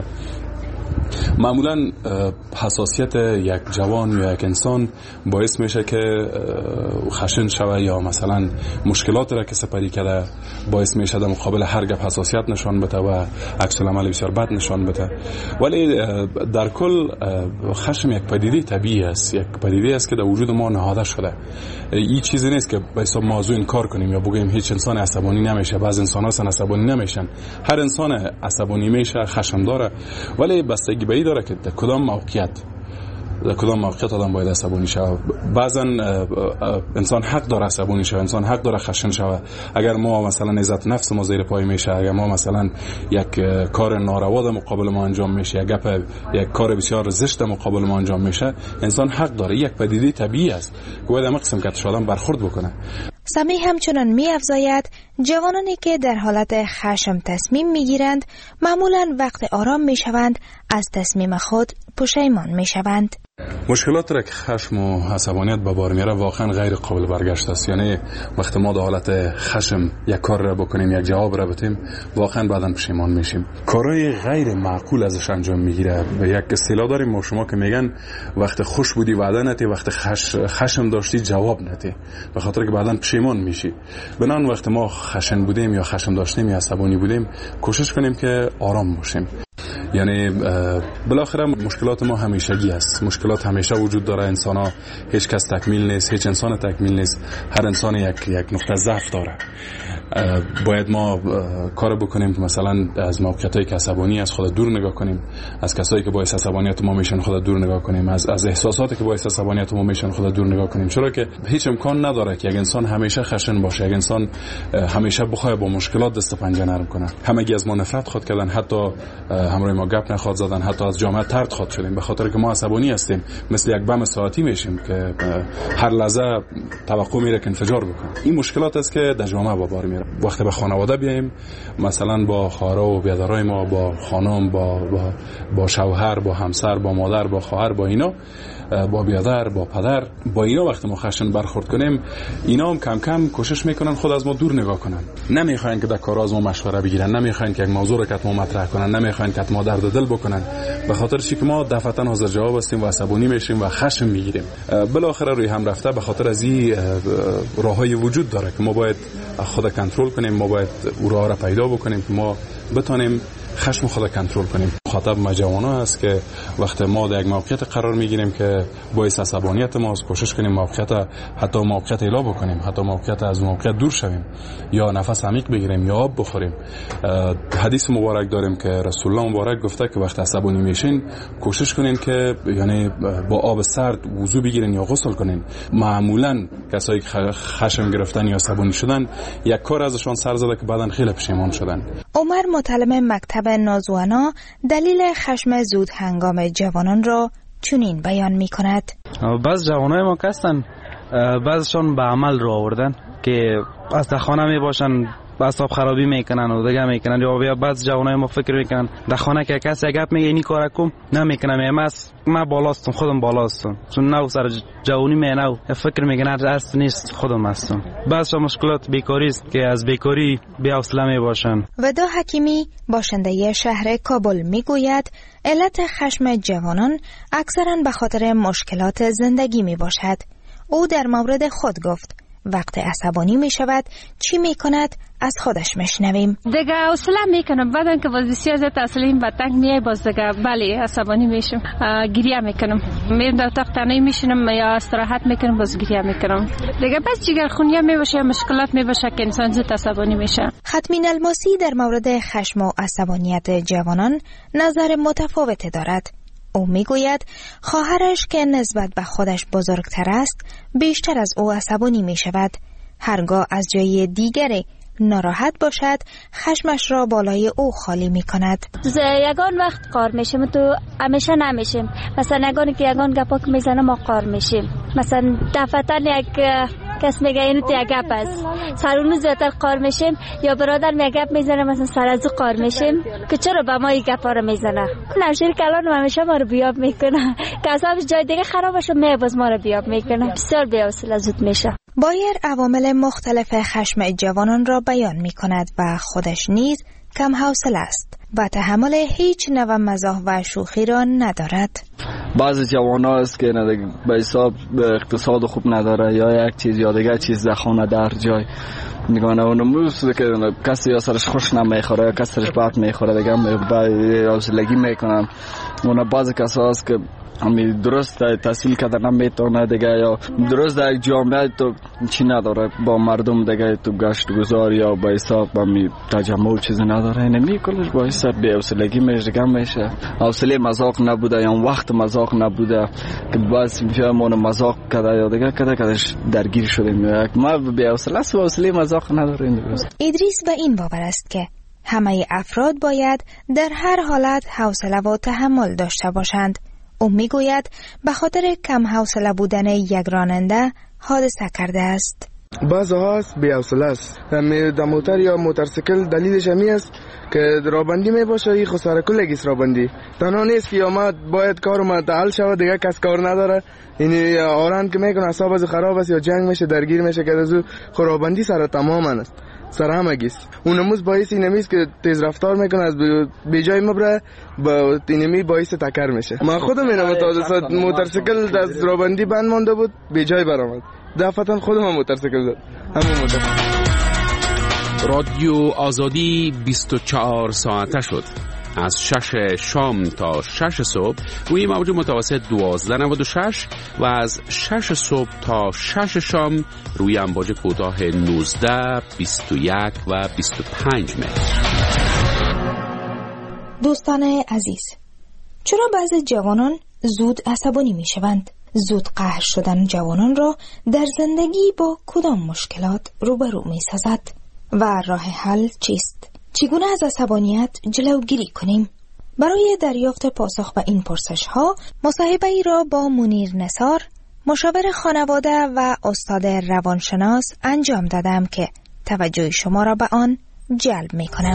معمولا حساسیت یک جوان یا یک انسان باعث میشه که خشن شوه، یا مثلا مشکلات را که سپری کرده باعث میشه در مقابل هر گپ حساسیت نشان بده و عکس العمل بسیار بد نشان بده. ولی در کل خشم یک پدیده طبیعی است، یک پدیده است که در وجود ما نهاده شده. این چیزی نیست که به حساب موضوع انکار کنیم یا بگیم هیچ انسان عصبانی نمیشه. بعضی انسان‌ها عصبانی نمیشن، هر انسان عصبانی میشه، خشم داره، ولی بستگی به این داره که در کدام موقعیت آدم باید عصبانی شود. بعضا انسان حق داره عصبانی شود، انسان حق داره خشن شود. اگر ما مثلا عزت نفس ما زیر پای میشه، اگر ما مثلا یک کار ناروا در مقابل ما انجام میشه، یک کار بسیار زشت در مقابل ما انجام میشه، انسان حق داره. یک پدیده طبیعی است که باید هم قسم که آدم برخورد بکنه. سمی همچنان می افزاید جوانانی که در حالت خشم تصمیم می گیرند معمولا وقت آرام می شوند از تصمیم خود پشیمان می شوند. مشکلات را که خشم و عصبانیت به بار میاره واقعا غیر قابل برگشت است. یعنی وقتی ما در حالت خشم یک کار را بکنیم، یک جواب را بدیم، واقعا بعداً پشیمان میشیم. کارهای غیر معقول ازش انجام میگیره. به یک اصطلاح داریم ما شما که میگن وقت خوش بودی وعده نتی، وقت خشم داشتی جواب نتی، به خاطر که بعداً پشیمان میشی. بنان وقت ما خشن بودیم یا خشم داشتیم یا عصبانی بودیم، کوشش کنیم که آرام باشیم. یعنی بالاخره مشکلات ما همیشگی است. مشکلات همیشه وجود داره. انسان ها هیچ کس تکمیل نیست، هیچ انسان تکمیل نیست. هر انسان یک نقطه ضعف داره. باید ما کار بکنیم که مثلا از موقعیتایی که عصبانی از خود دور نگاه کنیم، از کسایی که باعث عصبانیت ما میشن خود دور نگاه کنیم، از احساساتی که باعث عصبانیت ما میشن خود دور نگاه کنیم. چرا که هیچ امکان نداره که یک انسان همیشه خشن باشه، یک انسان همیشه بخواد با مشکلات دست پنجه نرم کنه. همگی از ما نفرت خود کردن، حتی همراه ما گپ نخواد زدن، حتی از جامعه طرد خود شدیم به خاطر که ما عصبانی هستیم. مثل یک بم ساعتی میشیم که هر لحظه توقع میره که انفجار بکنه. این مشکلات است که در جامعه با بار میاره. وقتی به خانواده بیایم، مثلا با خواهرها و برادرای ما، با خانم، با شوهر، با همسر، با مادر، با خواهر، با اینا، با برادر، با پدر، با اینا وقتی ما خشن برخورد کنیم، اینا هم کم کم کوشش میکنن خود از ما دور نگاه کنن. نمیخواین که در کار از ما مشوره بگیرن، نمیخواین که یک موضوع رو که ما مطرح کنن، نمیخواین که ما درد دل بکنن، به خاطر چی که ما دفعتاً حاضر جواب هستیم و عصبانی میشیم و خشم میگیریم. بالاخره روی هم رفته به خاطر از این راههای وجود داره که ما باید خود کنترل کنیم. ما باید او راه را پیدا بکنیم که ما بتونیم خشم خود کنترل کنیم. مخاطب ما جوانا است که وقتی ما در یک موقعیت قرار میگیریم که باعث عصبانیت ما است، کوشش کنیم حتی موقعیت الا بکنیم، حتی موقعیت از موقعیت دور شویم، یا نفس عمیق بگیریم یا آب بخوریم. حدیث مبارک داریم که رسول الله مبارک گفته که وقتی عصبانی میشین کوشش کنین که یعنی با آب سرد وضو بگیرین یا غسل کنین. معمولا کسایی که خشم گرفتن یا عصبانی شدن یک کار ازشان سر زده که بعداً خیلی پشیمان شدن. عمر متعلم مکتب نازوانا دلیل خشم زود هنگام جوانان را چنین بیان می کند. بعض جوانای ما هستن بعضشان به عمل رو آوردن که از در خانه می باشن اعصاب خرابی میکنن و دیگه میکنن، یا بعض جوانای ما فکر میکنن در خانه که کسی گپ میگه اینی کارا کن نمیکنم، من بالاستم، خودم بالاستم، چون نو سر جوانی مینو فکر میکنن اصل نیست، خودم هستم. بعض مشکلات بیکاری است که از بیکاری بی‌حوصله میباشن. ودا حکیمی باشنده شهر کابل میگوید علت خشم جوانان اکثرا به خاطر مشکلات زندگی میباشد. او در مورد خود گفت وقت عصبانی می شود چی می کند از خودش میشنویم. دیگه حوصله میکنم، بعدن که وزیسی از تسلیم و تنگ میای باز دیگه بله عصبانی میشم، گریه میکنم، میرم در اتاق تنهایی میشینم یا استراحت میکنم باز گریه میکنم. دیگه بس جگرخونی میباشه، مشکلات میباشه که انسان زود عصبانی میشه. ختمین الماسی در مورد خشم و عصبانیت جوانان نظر متفاوتی دارد. او میگوید خواهرش که نسبت به خودش بزرگتر است بیشتر از او عصبانی می شود. هرگاه از جای دیگری ناراحت باشد خشمش را بالای او خالی می کند. یگان وقت قار میشیم تو همیشه نمیشیم، مثلا یگان گپا که میزنه ما قار میشیم، مثلا دفتن یک کس میگه اینو تو یک گپ است سرونو زیادتر قار میشیم، یا برادر میگه گپ میزنه مثلا سر از قار میشیم که چرا به ما این گپا رو میزنه. نمشیر کلان همیشه ما رو بیاب میکنه که اصابش جای دیگه خراب باشه میباز ما رو بیاب میکنه، بسیار بی‌حوصله زود میشه. بایر عوامل مختلف خشم جوانان را بیان می کند و خودش نیز کم حوصله است و تحمل هیچ نوع مزاح و شوخی را ندارد. بعضی جوانان است که به حساب اقتصاد خوب نداره یا یک چیز یا دیگه چیز در خانه در جای میگونه اونم که کسی یا سرش خوش نمیخوره یا کسی سرش بد میخوره دیگه حوصلگی میکنن. اون بعضی کسا است که همی درست تحصیل کرده نمیتونه دیگه یا درست در جامعه تو چی نداره با مردم دیگه تو گشت گذار یا با حساب همی تجمع چیزی نداره، نمی کلش با حساب بی‌حوصلگی میشه میشه. حوصله مذاق نبوده یا وقت مذاق نبوده که بس میشمون مذاق کرده یا دیگه کدش درگیر شدیم. ما بی‌حوصله است و حوصله مذاق نداریم. ادریس به این باور است که همه افراد باید در هر حالت حوصله و تحمل داشته باشند. او میگوید به خاطر کم حوصله بودن یک راننده حادثه کرده است. بعض هاست بی‌حوصله است، در موتر یا موتورسیکل دلیلش همی است که رابندی می باشه، این خسارکل لگیس رابندی تنها نیست که ما باید کارو متعال شود دیگه کس کار نداره، این آرند که میکنه اعصاب از خراب است یا جنگ میشه درگیر میشه که از خرابندی سر تماما است سر همگیست. اونموز باعث اینمیست که تیز رفتار میکنه از به جای مبره با اینمی باعث تکر میشه. من خودم اینم تا موتورسیکل از رابندی بند مانده بود به جای برآمد، دفعتا خودم موتورسیکل زد همون موتورسیکل. رادیو آزادی 24 ساعته شد. از 6 شام تا 6 صبح روی موج متوسط 1296 و از 6 صبح تا 6 شام روی امواج کوتاه 19 21 و 25 متر. دوستان عزیز، چرا بعضی جوانان زود عصبانی می شوند؟ زود قهر شدن جوانان را در زندگی با کدام مشکلات روبرو می سازد و راه حل چیست؟ چگونه از عصبانیت جلوگیری کنیم؟ برای دریافت پاسخ به این پرسش ها مصاحبه ای را با منیر نثار، مشاور خانواده و استاد روانشناس انجام دادم که توجه شما را به آن جلب می کنم.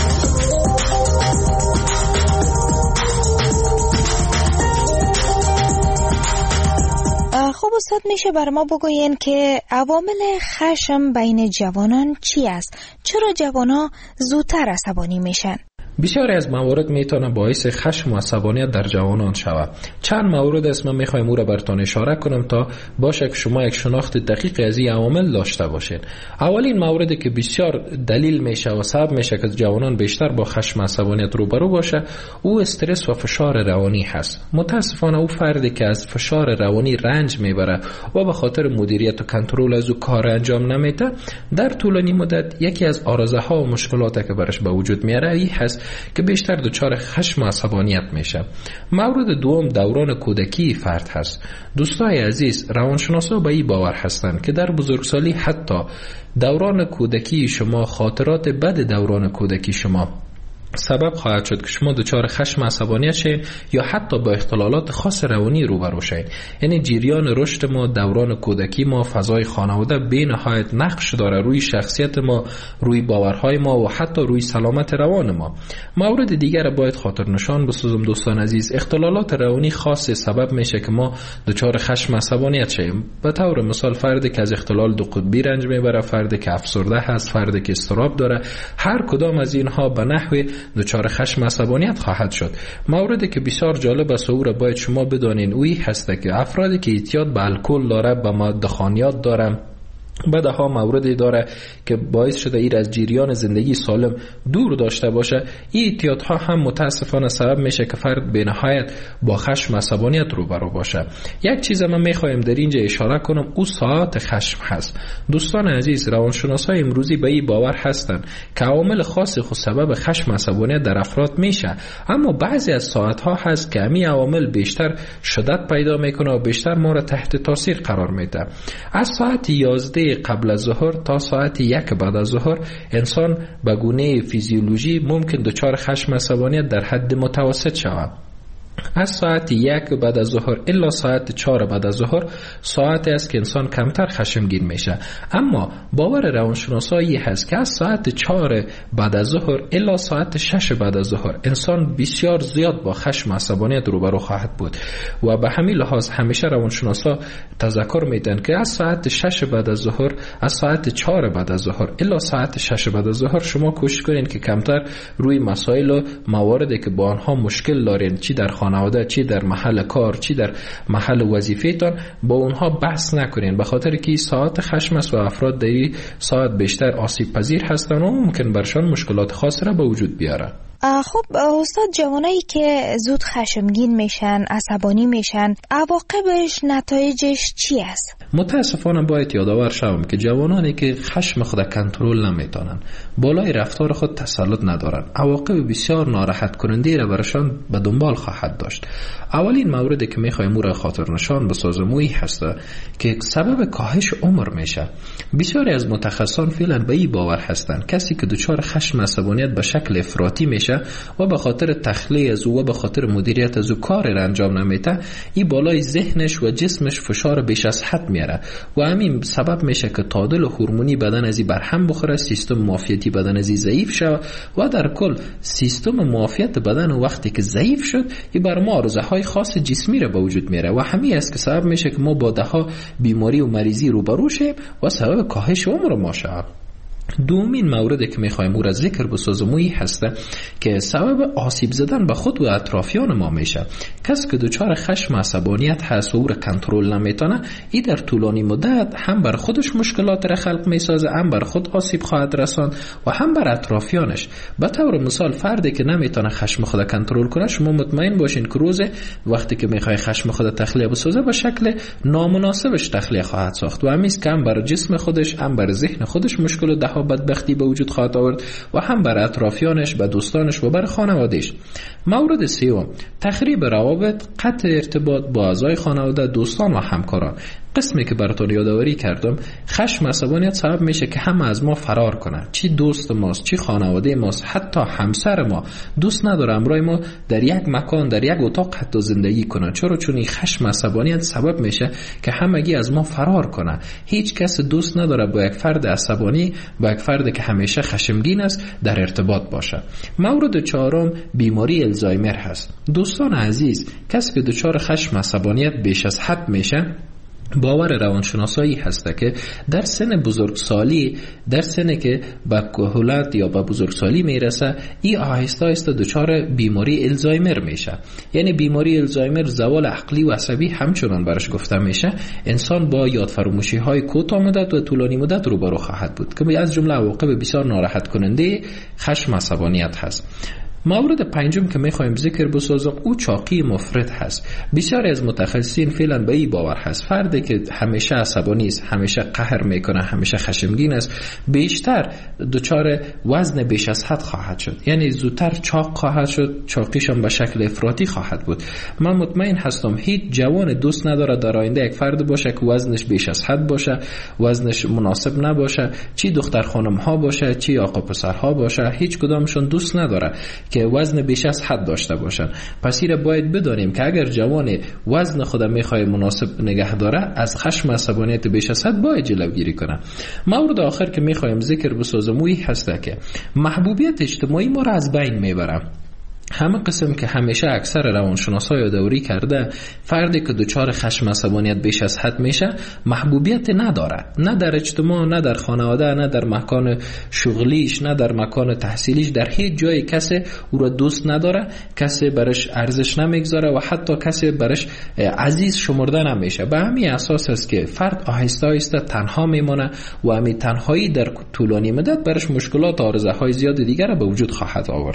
خب استاد، میشه بر ما بگوین که عوامل خشم بین جوانان چی است؟ چرا جوانان زودتر عصبانی میشن؟ بسیاری از موارد میتونه باعث خشم و عصبانیت در جوانان شود. چند مورد است من میخوایم او را براتون اشاره کنم تا باشه که شما یک شناخت دقیق از این عوامل داشته باشین. اولین موردی که بسیار دلیل میشه و سبب میشه که جوانان بیشتر با خشم و عصبانیت روبرو باشه، او استرس و فشار روانی هست. متاسفانه او فردی که از فشار روانی رنج میبره و به خاطر مدیریت و کنترل از او کار انجام نمیده، در طولانی مدت یکی از آرزه‌ها و مشکلاتی که برش به وجود میاره این هست که بیشتر دچار خشم و عصبانیت میشه. مورد دوم دوران کودکی فرد هست. دوستای عزیز، روانشناسا به این باور هستند که در بزرگسالی حتی دوران کودکی شما، خاطرات بد دوران کودکی شما سبب خواهد شد که شما دچار خشم و عصبانیت شید یا حتی با اختلالات خاص روانی روبرو شید. یعنی جریان رشد ما، دوران کودکی ما، فضای خانواده به نهایت نقش داره روی شخصیت ما، روی باورهای ما و حتی روی سلامت روان ما. مورد دیگر باید خاطر نشان بسازم دوستان عزیز، اختلالات روانی خاص سبب میشه که ما دچار خشم و عصبانیت شیم. به طور مثال فردی که از اختلال دو قطبی رنج میبره، فردی که افسرده هست، فردی که اضطراب داره، هر کدام از اینها به نحوی دچار خشم عصبانیت خواهد شد. موردی که بسیار جالب است و را باید شما بدانین اویی هست که افرادی که اعتیاد به الکل داره، به مواد خانیات داره، بعدها موردی داره که باعث شده ایر از جریان زندگی سالم دور داشته باشه، این اعتیادها هم متاسفانه سبب میشه که فرد به نهایت با خشم و عصبانیت روبرو باشه. یک چیز من میخوایم در اینجا اشاره کنم، او ساعت خشم هست. دوستان عزیز، روانشناسای امروزی به این باور هستند که عوامل خاصی خود سبب خشم و عصبانیت در افراد میشه، اما بعضی از ساعتها هست که همین عوامل بیشتر شدت پیدا میکنه و بیشتر ما را تحت تاثیر قرار میده. از ساعت 11 قبل از ظهر تا ساعت 1 بعد از ظهر انسان به گونه فیزیولوژی ممکن دچار خشم و عصبانیت در حد متوسط شود. از ساعت 1 بعد از ظهر الا ساعت 4 بعد از ظهر ساعتی است که انسان کمتر خشمگین میشه. اما باور روانشناسایی هست که از ساعت 4 بعد از ظهر الا ساعت 6 بعد از ظهر انسان بسیار زیاد با خشم و عصبانیت روبرو خواهد بود و به همین لحاظ همیشه روانشناسا تذکر میدن که از ساعت 6 بعد از ظهر، از ساعت 4 بعد از ظهر الا ساعت 6 بعد از ظهر شما کوشش کنین که کمتر روی مسائل و مواردی که با آنها مشکل دارین، چی در خانواده، چی در محل کار، چی در محل وظیفه‌تان، با اونها بحث نکنین، به خاطر که ساعت خشم است و افراد در این ساعت بیشتر آسیب پذیر هستند و ممکن برشان مشکلات خاص را به وجود بیاره. خب استاد، جوانایی که زود خشمگین میشن، عصبانی میشن، عواقبش، نتایجش چی است؟ متاسفانه باید یادآور شوم که جوانانی که خشم خود کنترل نمیتونن، بالای رفتار خود تسلط ندارن، عواقب بسیار ناراحت کننده را برشان به دنبال خواهد داشت. اولین موردی که میخوایم او را خاطر نشان بسازم اویی هست که سبب کاهش عمر میشه. بسیاری از متخصصان فعلا به این باور هستند کسی که دچار خشم و عصبانیت به شکل افراطی میشه و به خاطر تخلیه از او و به خاطر مدیریت از او کار را انجام نمیده، این بالای ذهنش و جسمش فشار بیش از حد میاره و همین سبب میشه که تعادل هورمونی بدن از این برهم بخوره، سیستم معافیتی بدن از این ضعیف شود و در کل سیستم معافیت بدن وقتی که ضعیف شد این بر ما آرزه‌های خاص جسمی را به وجود میاره و همین است که سبب میشه که ما با ده‌ها بیماری و مریضی روبرو شیم و سبب کاهش عمر ما شود. دومین موردی که میخوایم او را ذکر بسازم اویی هسته که سبب آسیب زدن به خود و اطرافیان ما میشه. کسی که دچار خشم و عصبانیت هست و او را کنترل نمیتونه، این در طولانی مدت هم بر خودش مشکلات را خلق میسازه، هم بر خود آسیب خواهد رساند و هم بر اطرافیانش. به طور مثال فردی که نمیتونه خشم خود کنترل کنه، شما مطمئن باشین که روز وقتی که میخوای خشم خود تخلیه بسازه به شکل نامناسبش تخلیه خواهد ساخت و همین که هم بر جسم خودش، هم بر ذهن خودش مشکل و ده‌ها بدبختی به وجود خواهد آورد و هم بر اطرافیانش، به دوستانش و بر خانوادهش. مورد سوم، تخریب روابط، قطع ارتباط با اعضای خانواده، دوستان و همکاران. قسمی که براتون یادآوری کردم، خشم و عصبانیت سبب میشه که همه از ما فرار کنن، چی دوست ماست، چی خانواده ماست، حتی همسر ما دوست نداره همراه ما در یک مکان، در یک اتاق حتی زندگی کنن. چون این خشم و عصبانیت سبب میشه که همگی از ما فرار کنن. هیچ کس دوست نداره با یک فرد عصبانی، با یک فردی که همیشه خشمگین است در ارتباط باشه. مورد چهارم، بیماری الزایمر هست. دوستان عزیز، کسی که دچار خشم و عصبانیت بیش از حد میشه، باور روانشناسایی هست که در سن بزرگسالی، در سن که به کهولت یا به بزرگسالی میرسه، این آهسته آهسته دچار بیماری الزایمر میشه. یعنی بیماری الزایمر زوال عقلی و عصبی همچنان برش گفته میشه. انسان با یاد فراموشی های کوتاه مدت و طولانی مدت روبرو خواهد بود که از جمله عواقب بسیار ناراحت کننده خشم و عصبانیت هست. مورد پنجم که میخوایم ذکر بسازم او چاقی مفرط هست. بسیاری از متخصصین فعلا به این باور هست فردی که همیشه عصبانی است، همیشه قهر میکنه، همیشه خشمگین است، بیشتر دچار وزن بیش از حد خواهد شد. یعنی زودتر چاق خواهد شد، چاقیشان به شکل افراطی خواهد بود. من مطمئن هستم هیچ جوان دوست نداره در آینده یک فرد باشه که وزنش بیش از حد باشه، وزنش مناسب نباشه، چی دختر خانم ها باشه چی آقا پسر ها باشه، هیچ کدامشون دوست نداره که وزن بیش از حد داشته باشن. پس این باید بدانیم که اگر جوان وزن خود میخواد مناسب نگه داره، از خشم و عصبانیت بیش از حد باید جلوگیری کنه. مورد آخر که میخوایم ذکر بسازم اوی هسته که محبوبیت اجتماعی ما را از بین میبره. همه قسم که همیشه اکثر روانشناسا یادآوری کرده فردی که دچار خشم عصبانیت بیش از حد میشه محبوبیت نداره، نه در اجتماع، نه در خانواده، نه در مکان شغلیش، نه در مکان تحصیلیش. در هیچ جای کسی او را دوست نداره، کسی برش ارزش نمیگذاره و حتی کسی برش عزیز شمرده نمیشه. به همین اساس است که فرد آهسته آهسته تنها میمونه و همین تنهایی در طولانی مدت برش مشکلات و آرزوهای زیاد دیگر را به وجود خواهد آورد.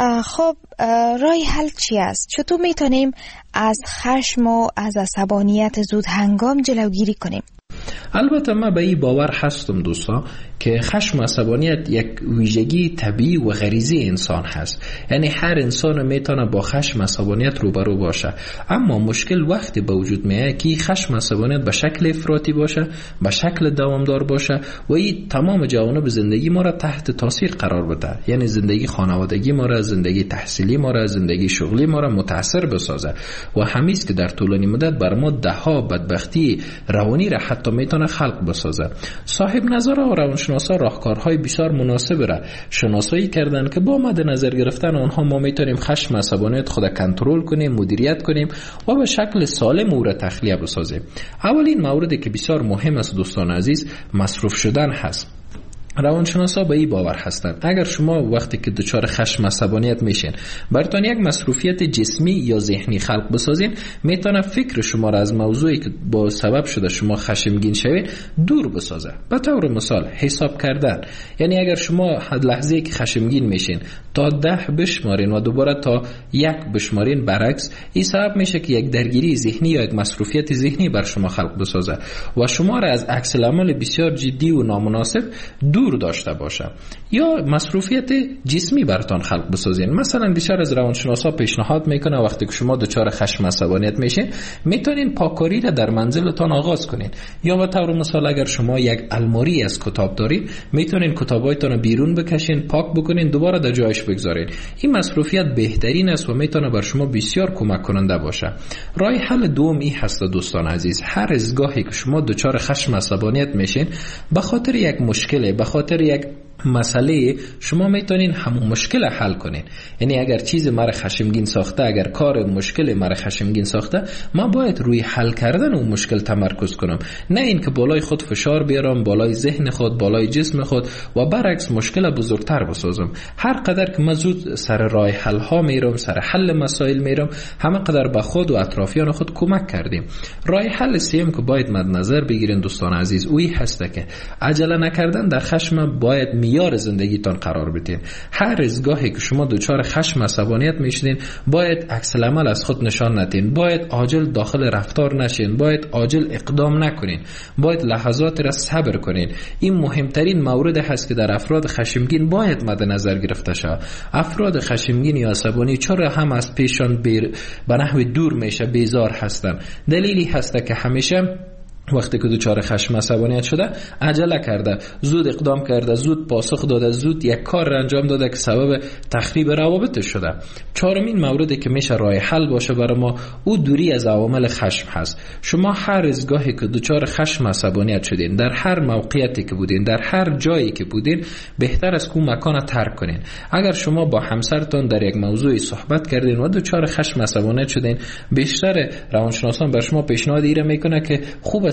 خب راه حل چی است؟ چطور میتونیم از خشم و از عصبانیت زود هنگام جلوگیری کنیم؟ البته من به این باور هستم دوستان که خشم و عصبانیت یک ویژگی طبیعی و غریزی انسان هست. یعنی هر انسان میتونه با خشم و عصبانیت روبرو باشه، اما مشکل وقتی به وجود میاد که خشم و عصبانیت به شکل افراطی باشه، به شکل دوامدار باشه و این تمام جوانب زندگی ما را تحت تاثیر قرار بده. یعنی زندگی خانوادگی ما را، زندگی تحصیلی ما را، زندگی شغلی ما را متاثر بسازه و همیست که در طولانی مدت بر ما دهها بدبختی روانی را حتی میتونه خلق بسازه. صاحب نظرها و روانشناسا راهکارهای بسیار مناسب را شناسایی کردن که با مد نظر گرفتن آنها ما میتونیم خشم و عصبانیت خود کنترل کنیم، مدیریت کنیم و به شکل سالم او را تخلیه بسازیم. اولین موردی که بسیار مهم است دوستان عزیز، مصروف شدن هست. روانشناسا به این باور هستند اگر شما وقتی که دچار خشم و عصبانیت میشین براتون یک مصروفیت جسمی یا ذهنی خلق بسازین، میتونه فکر شما را از موضوعی که با سبب شده شما خشمگین شوید دور بسازه. به طور مثال حساب کردن. یعنی اگر شما لحظه‌ای که خشمگین میشین تا 10 بشمارین و دوباره تا 1 بشمارین، برعکس این سبب میشه که یک درگیری ذهنی یا یک مصروفیت ذهنی بر شما خلق بسازه و شما را از عکس العمل بسیار جدی و نامناسب دور داشته باشه. یا مصروفیت جسمی براتون خلق بسازین. مثلا بسیار از روانشناسا پیشنهاد میکنه وقتی که شما دچار خشم و عصبانیت میشین میتونین پاککاری را در منزلتان آغاز کنین. یا به طور مثال اگر شما یک الماری از کتاب دارین میتونین کتابایتون رو بیرون بکشین، پاک بکنین، دوباره در جایش بگذارین. این مصروفیت بهترین است و میتونه بر شما بسیار کمک کننده باشه. راه حل دوم این هست دوستان عزیز، هر از گاهی که شما دچار خشم و عصبانیت میشین به خاطر یک مشکل، به خاطر یک مسئله، شما میتونین همون مشکل حل کنین. یعنی اگر چیز مرا خشمگین ساخته، اگر کار مشکل مرا خشمگین ساخته، من باید روی حل کردن اون مشکل تمرکز کنم، نه این که بالای خود فشار بیارم، بالای ذهن خود، بالای جسم خود و برعکس مشکل بزرگتر بسازم. هر قدر که من زود سر راه حل ها میرم، سر حل مسائل میرم، همه قدر به خود و اطرافیان خود کمک کردیم. راه حل سوم که باید مد نظر بگیرین دوستان عزیز اوی هست که عجله نکردن در خشم باید معیار زندگیتان قرار بدین. هر از گاهی که شما دچار خشم و عصبانیت میشین باید عکس العمل از خود نشان ندین، باید عاجل داخل رفتار نشین، باید عاجل اقدام نکنین، باید لحظات را صبر کنین. این مهمترین مورد هست که در افراد خشمگین باید مد نظر گرفته شود. افراد خشمگین یا عصبانی چرا هم از پیشان به نحو دور میشه، بیزار هستن؟ دلیلی هست که همیشه وقتی که دچار خشم عصبانیت شده عجله کرده، زود اقدام کرده، زود پاسخ داده، زود یک کار انجام داده که سبب تخریب روابطش شده. چهارمین موردی که میشه راه حل باشه برای ما او دوری از عوامل خشم هست. شما هر از گاهی که دچار خشم عصبانیت شدین، در هر موقعیتی که بودین، در هر جایی که بودین، بهتر است که اون مکان رو ترک کنین. اگر شما با همسرتون در یک موضوعی صحبت کردین و دچار خشم عصبانیت شدین، بیشتر روانشناسان بر شما پیشنهاد ایره میکنه که خوب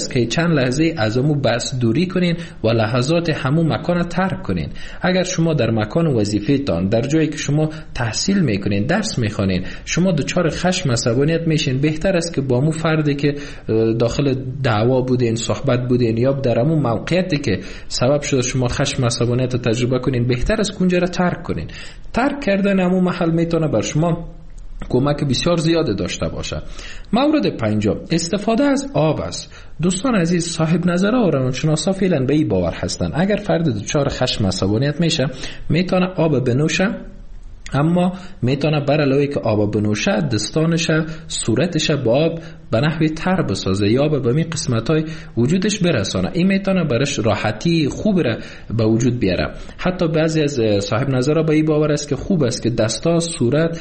است که چند لحظه از امو بس دوری کنین و لحظات همو مکان ترک کنین. اگر شما در مکان وظیفه تان، در جایی که شما تحصیل میکنین، درس میخوانین، شما دچار خشم عصبانیت میشین، بهتر است که با مو فردی که داخل دعوا بودین، صحبت بودین یا در امو موقعیتی که سبب شده شما خشم عصبانیت تجربه کنین، بهتر است اونجا را ترک کنین. ترک کردن امو محل میتونه بر شما کمک بسیار زیاد داشته باشه. مورد پنجم استفاده از آب است. دوستان عزیز، صاحب نظرها و روانشناسا فعلا به این باور هستند اگر فرد دچار خشم عصبانیت میشه میتونه آب بنوشه، اما میتونه بر علاوه که آب بنوشه دستانش صورتش با آب به نحوی تر بسازه یا به می قسمت‌های وجودش برسانه. این میتونه برش راحتی خوب را به وجود بیاره. حتی بعضی از صاحب نظرها به این باور است که خوب است که دستا، صورت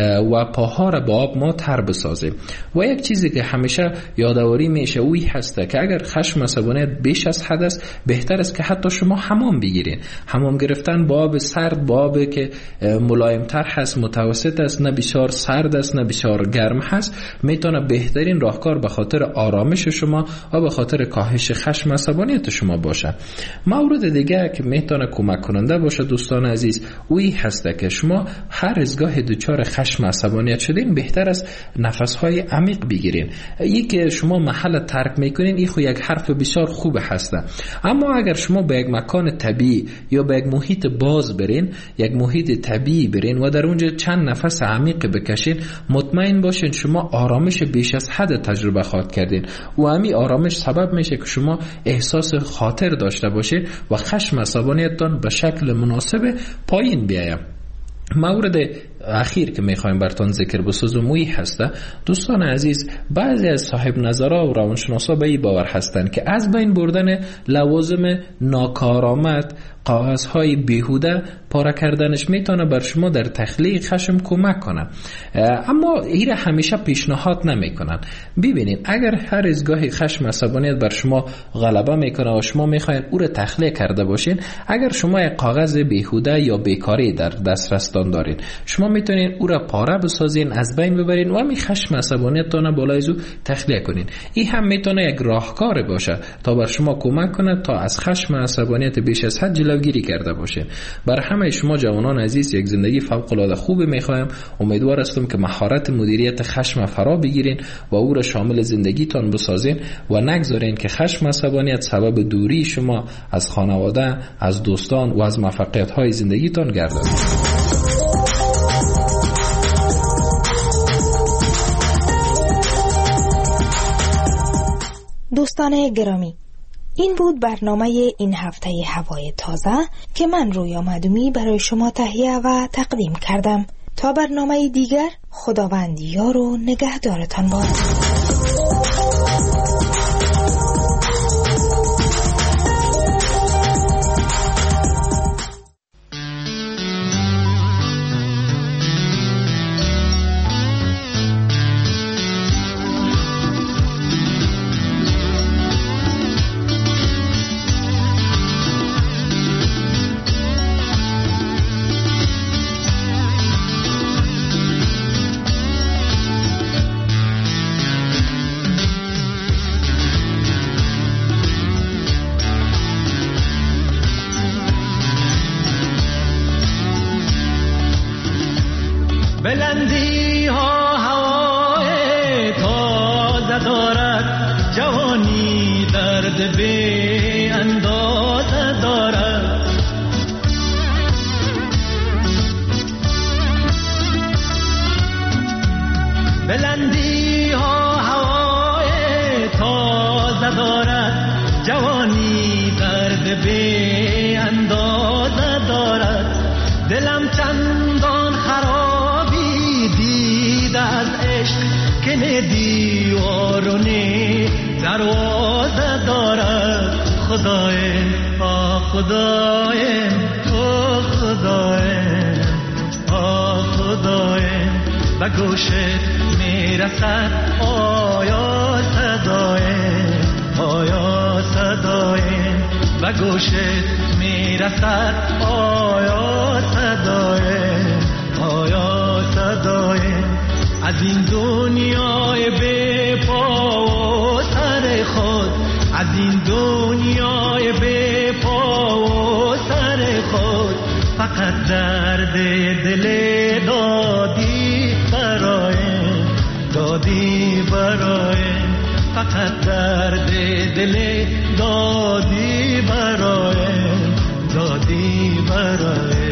و پاها را با آب ما تر بسازیم. و یک چیزی که همیشه یادآوری میشه اوی هست که اگر خشم عصبانیت بیش از حد است بهتر است که حتی شما حمام بگیرین. حمام گرفتن با آب سرد، با آب که ملایم تر هست، متوسط است، نه بسیار سرد است نه بسیار گرم هست، میتونه بهترین راهکار به خاطر آرامش شما و به خاطر کاهش خشم عصبانیت شما باشه. مورد دیگه که میتونه کمک کننده باشه دوستان عزیز اوی هست که شما هر از گاه دچار خشم عصبانیت شدین بهتر است نفس‌های عمیق بگیرین. که شما محل ترک میکنین این خو یک حرف بسیار خوب هست، اما اگر شما به یک مکان طبیعی یا به یک محیط باز برین، یک محیط طبیعی برین و در اونجا چند نفس عمیق بکشین، مطمئن باشین شما آرامش بیش از حد تجربه خواهد کردین و همین آرامش سبب میشه که شما احساس خاطر داشته باشید و خشم عصبانیتتان به شکل مناسب پایین بیاید. مورد اخیر که میخوایم براتون ذکر بسازم وی هسته دوستان عزیز، بعضی از صاحب نظرها و روانشناسا به این باور هستند که از بین بردن لوازم ناکارآمد، کاغذهای بیهوده پاره کردنش میتونه بر شما در تخلیه خشم کمک کنه، اما این را همیشه پیشنهاد نمیکنن. ببینید اگر هر از گاهی خشم عصبانیت بر شما غلبه میکنه و شما میخواین او را تخلیه کرده باشین، اگر شما یک کاغذ بیهوده یا بیکاری در دسترستان دارین، شما میتونین او را پاره بسازین، از بین ببرین و همین خشم عصبانیتتان بالای از او تخلیه کنین. این هم میتونه یک راهکار باشه تا بر شما کمک کنه تا از خشم عصبانیت بیش از حد جلوگیری کرده باشین. بر همه شما جوانان عزیز یک زندگی فوق العاده خوب میخوایم. امیدوار هستم که مهارت مدیریت خشم فرا بگیرین و او را شامل زندگیتان بسازین و نگذارین که خشم عصبانیت سبب دوری شما از خانواده، از دوستان و از موفقیت‌های زندگیتان گردد. دوستان گرامی، این بود برنامه این هفته هوای تازه که من رویا مدومی برای شما تهیه و تقدیم کردم. تا برنامه دیگر، خداوند یار و نگهدارتان باد. بلندی ها هوای تازه دارد، جوانی درد بی اندازه دارد. بلندی ها هوای تازه دارد، جوانی درد بی اندازه دارد. دلم چندان خرابی دید از عشق که نه دیوار و نه دروازه دارد. خدایم آه خدایم آه خدایم آه خدایم، به گوشت میرسد آیا صدایم آیا صدایم، به گوشت میرسد آیا صدایم آیا صدایم. از این دنیای بی پا و سر خود از این دنیای بی پا و سر خود فقط درد دل دادی برای فقط درد دل دادی برای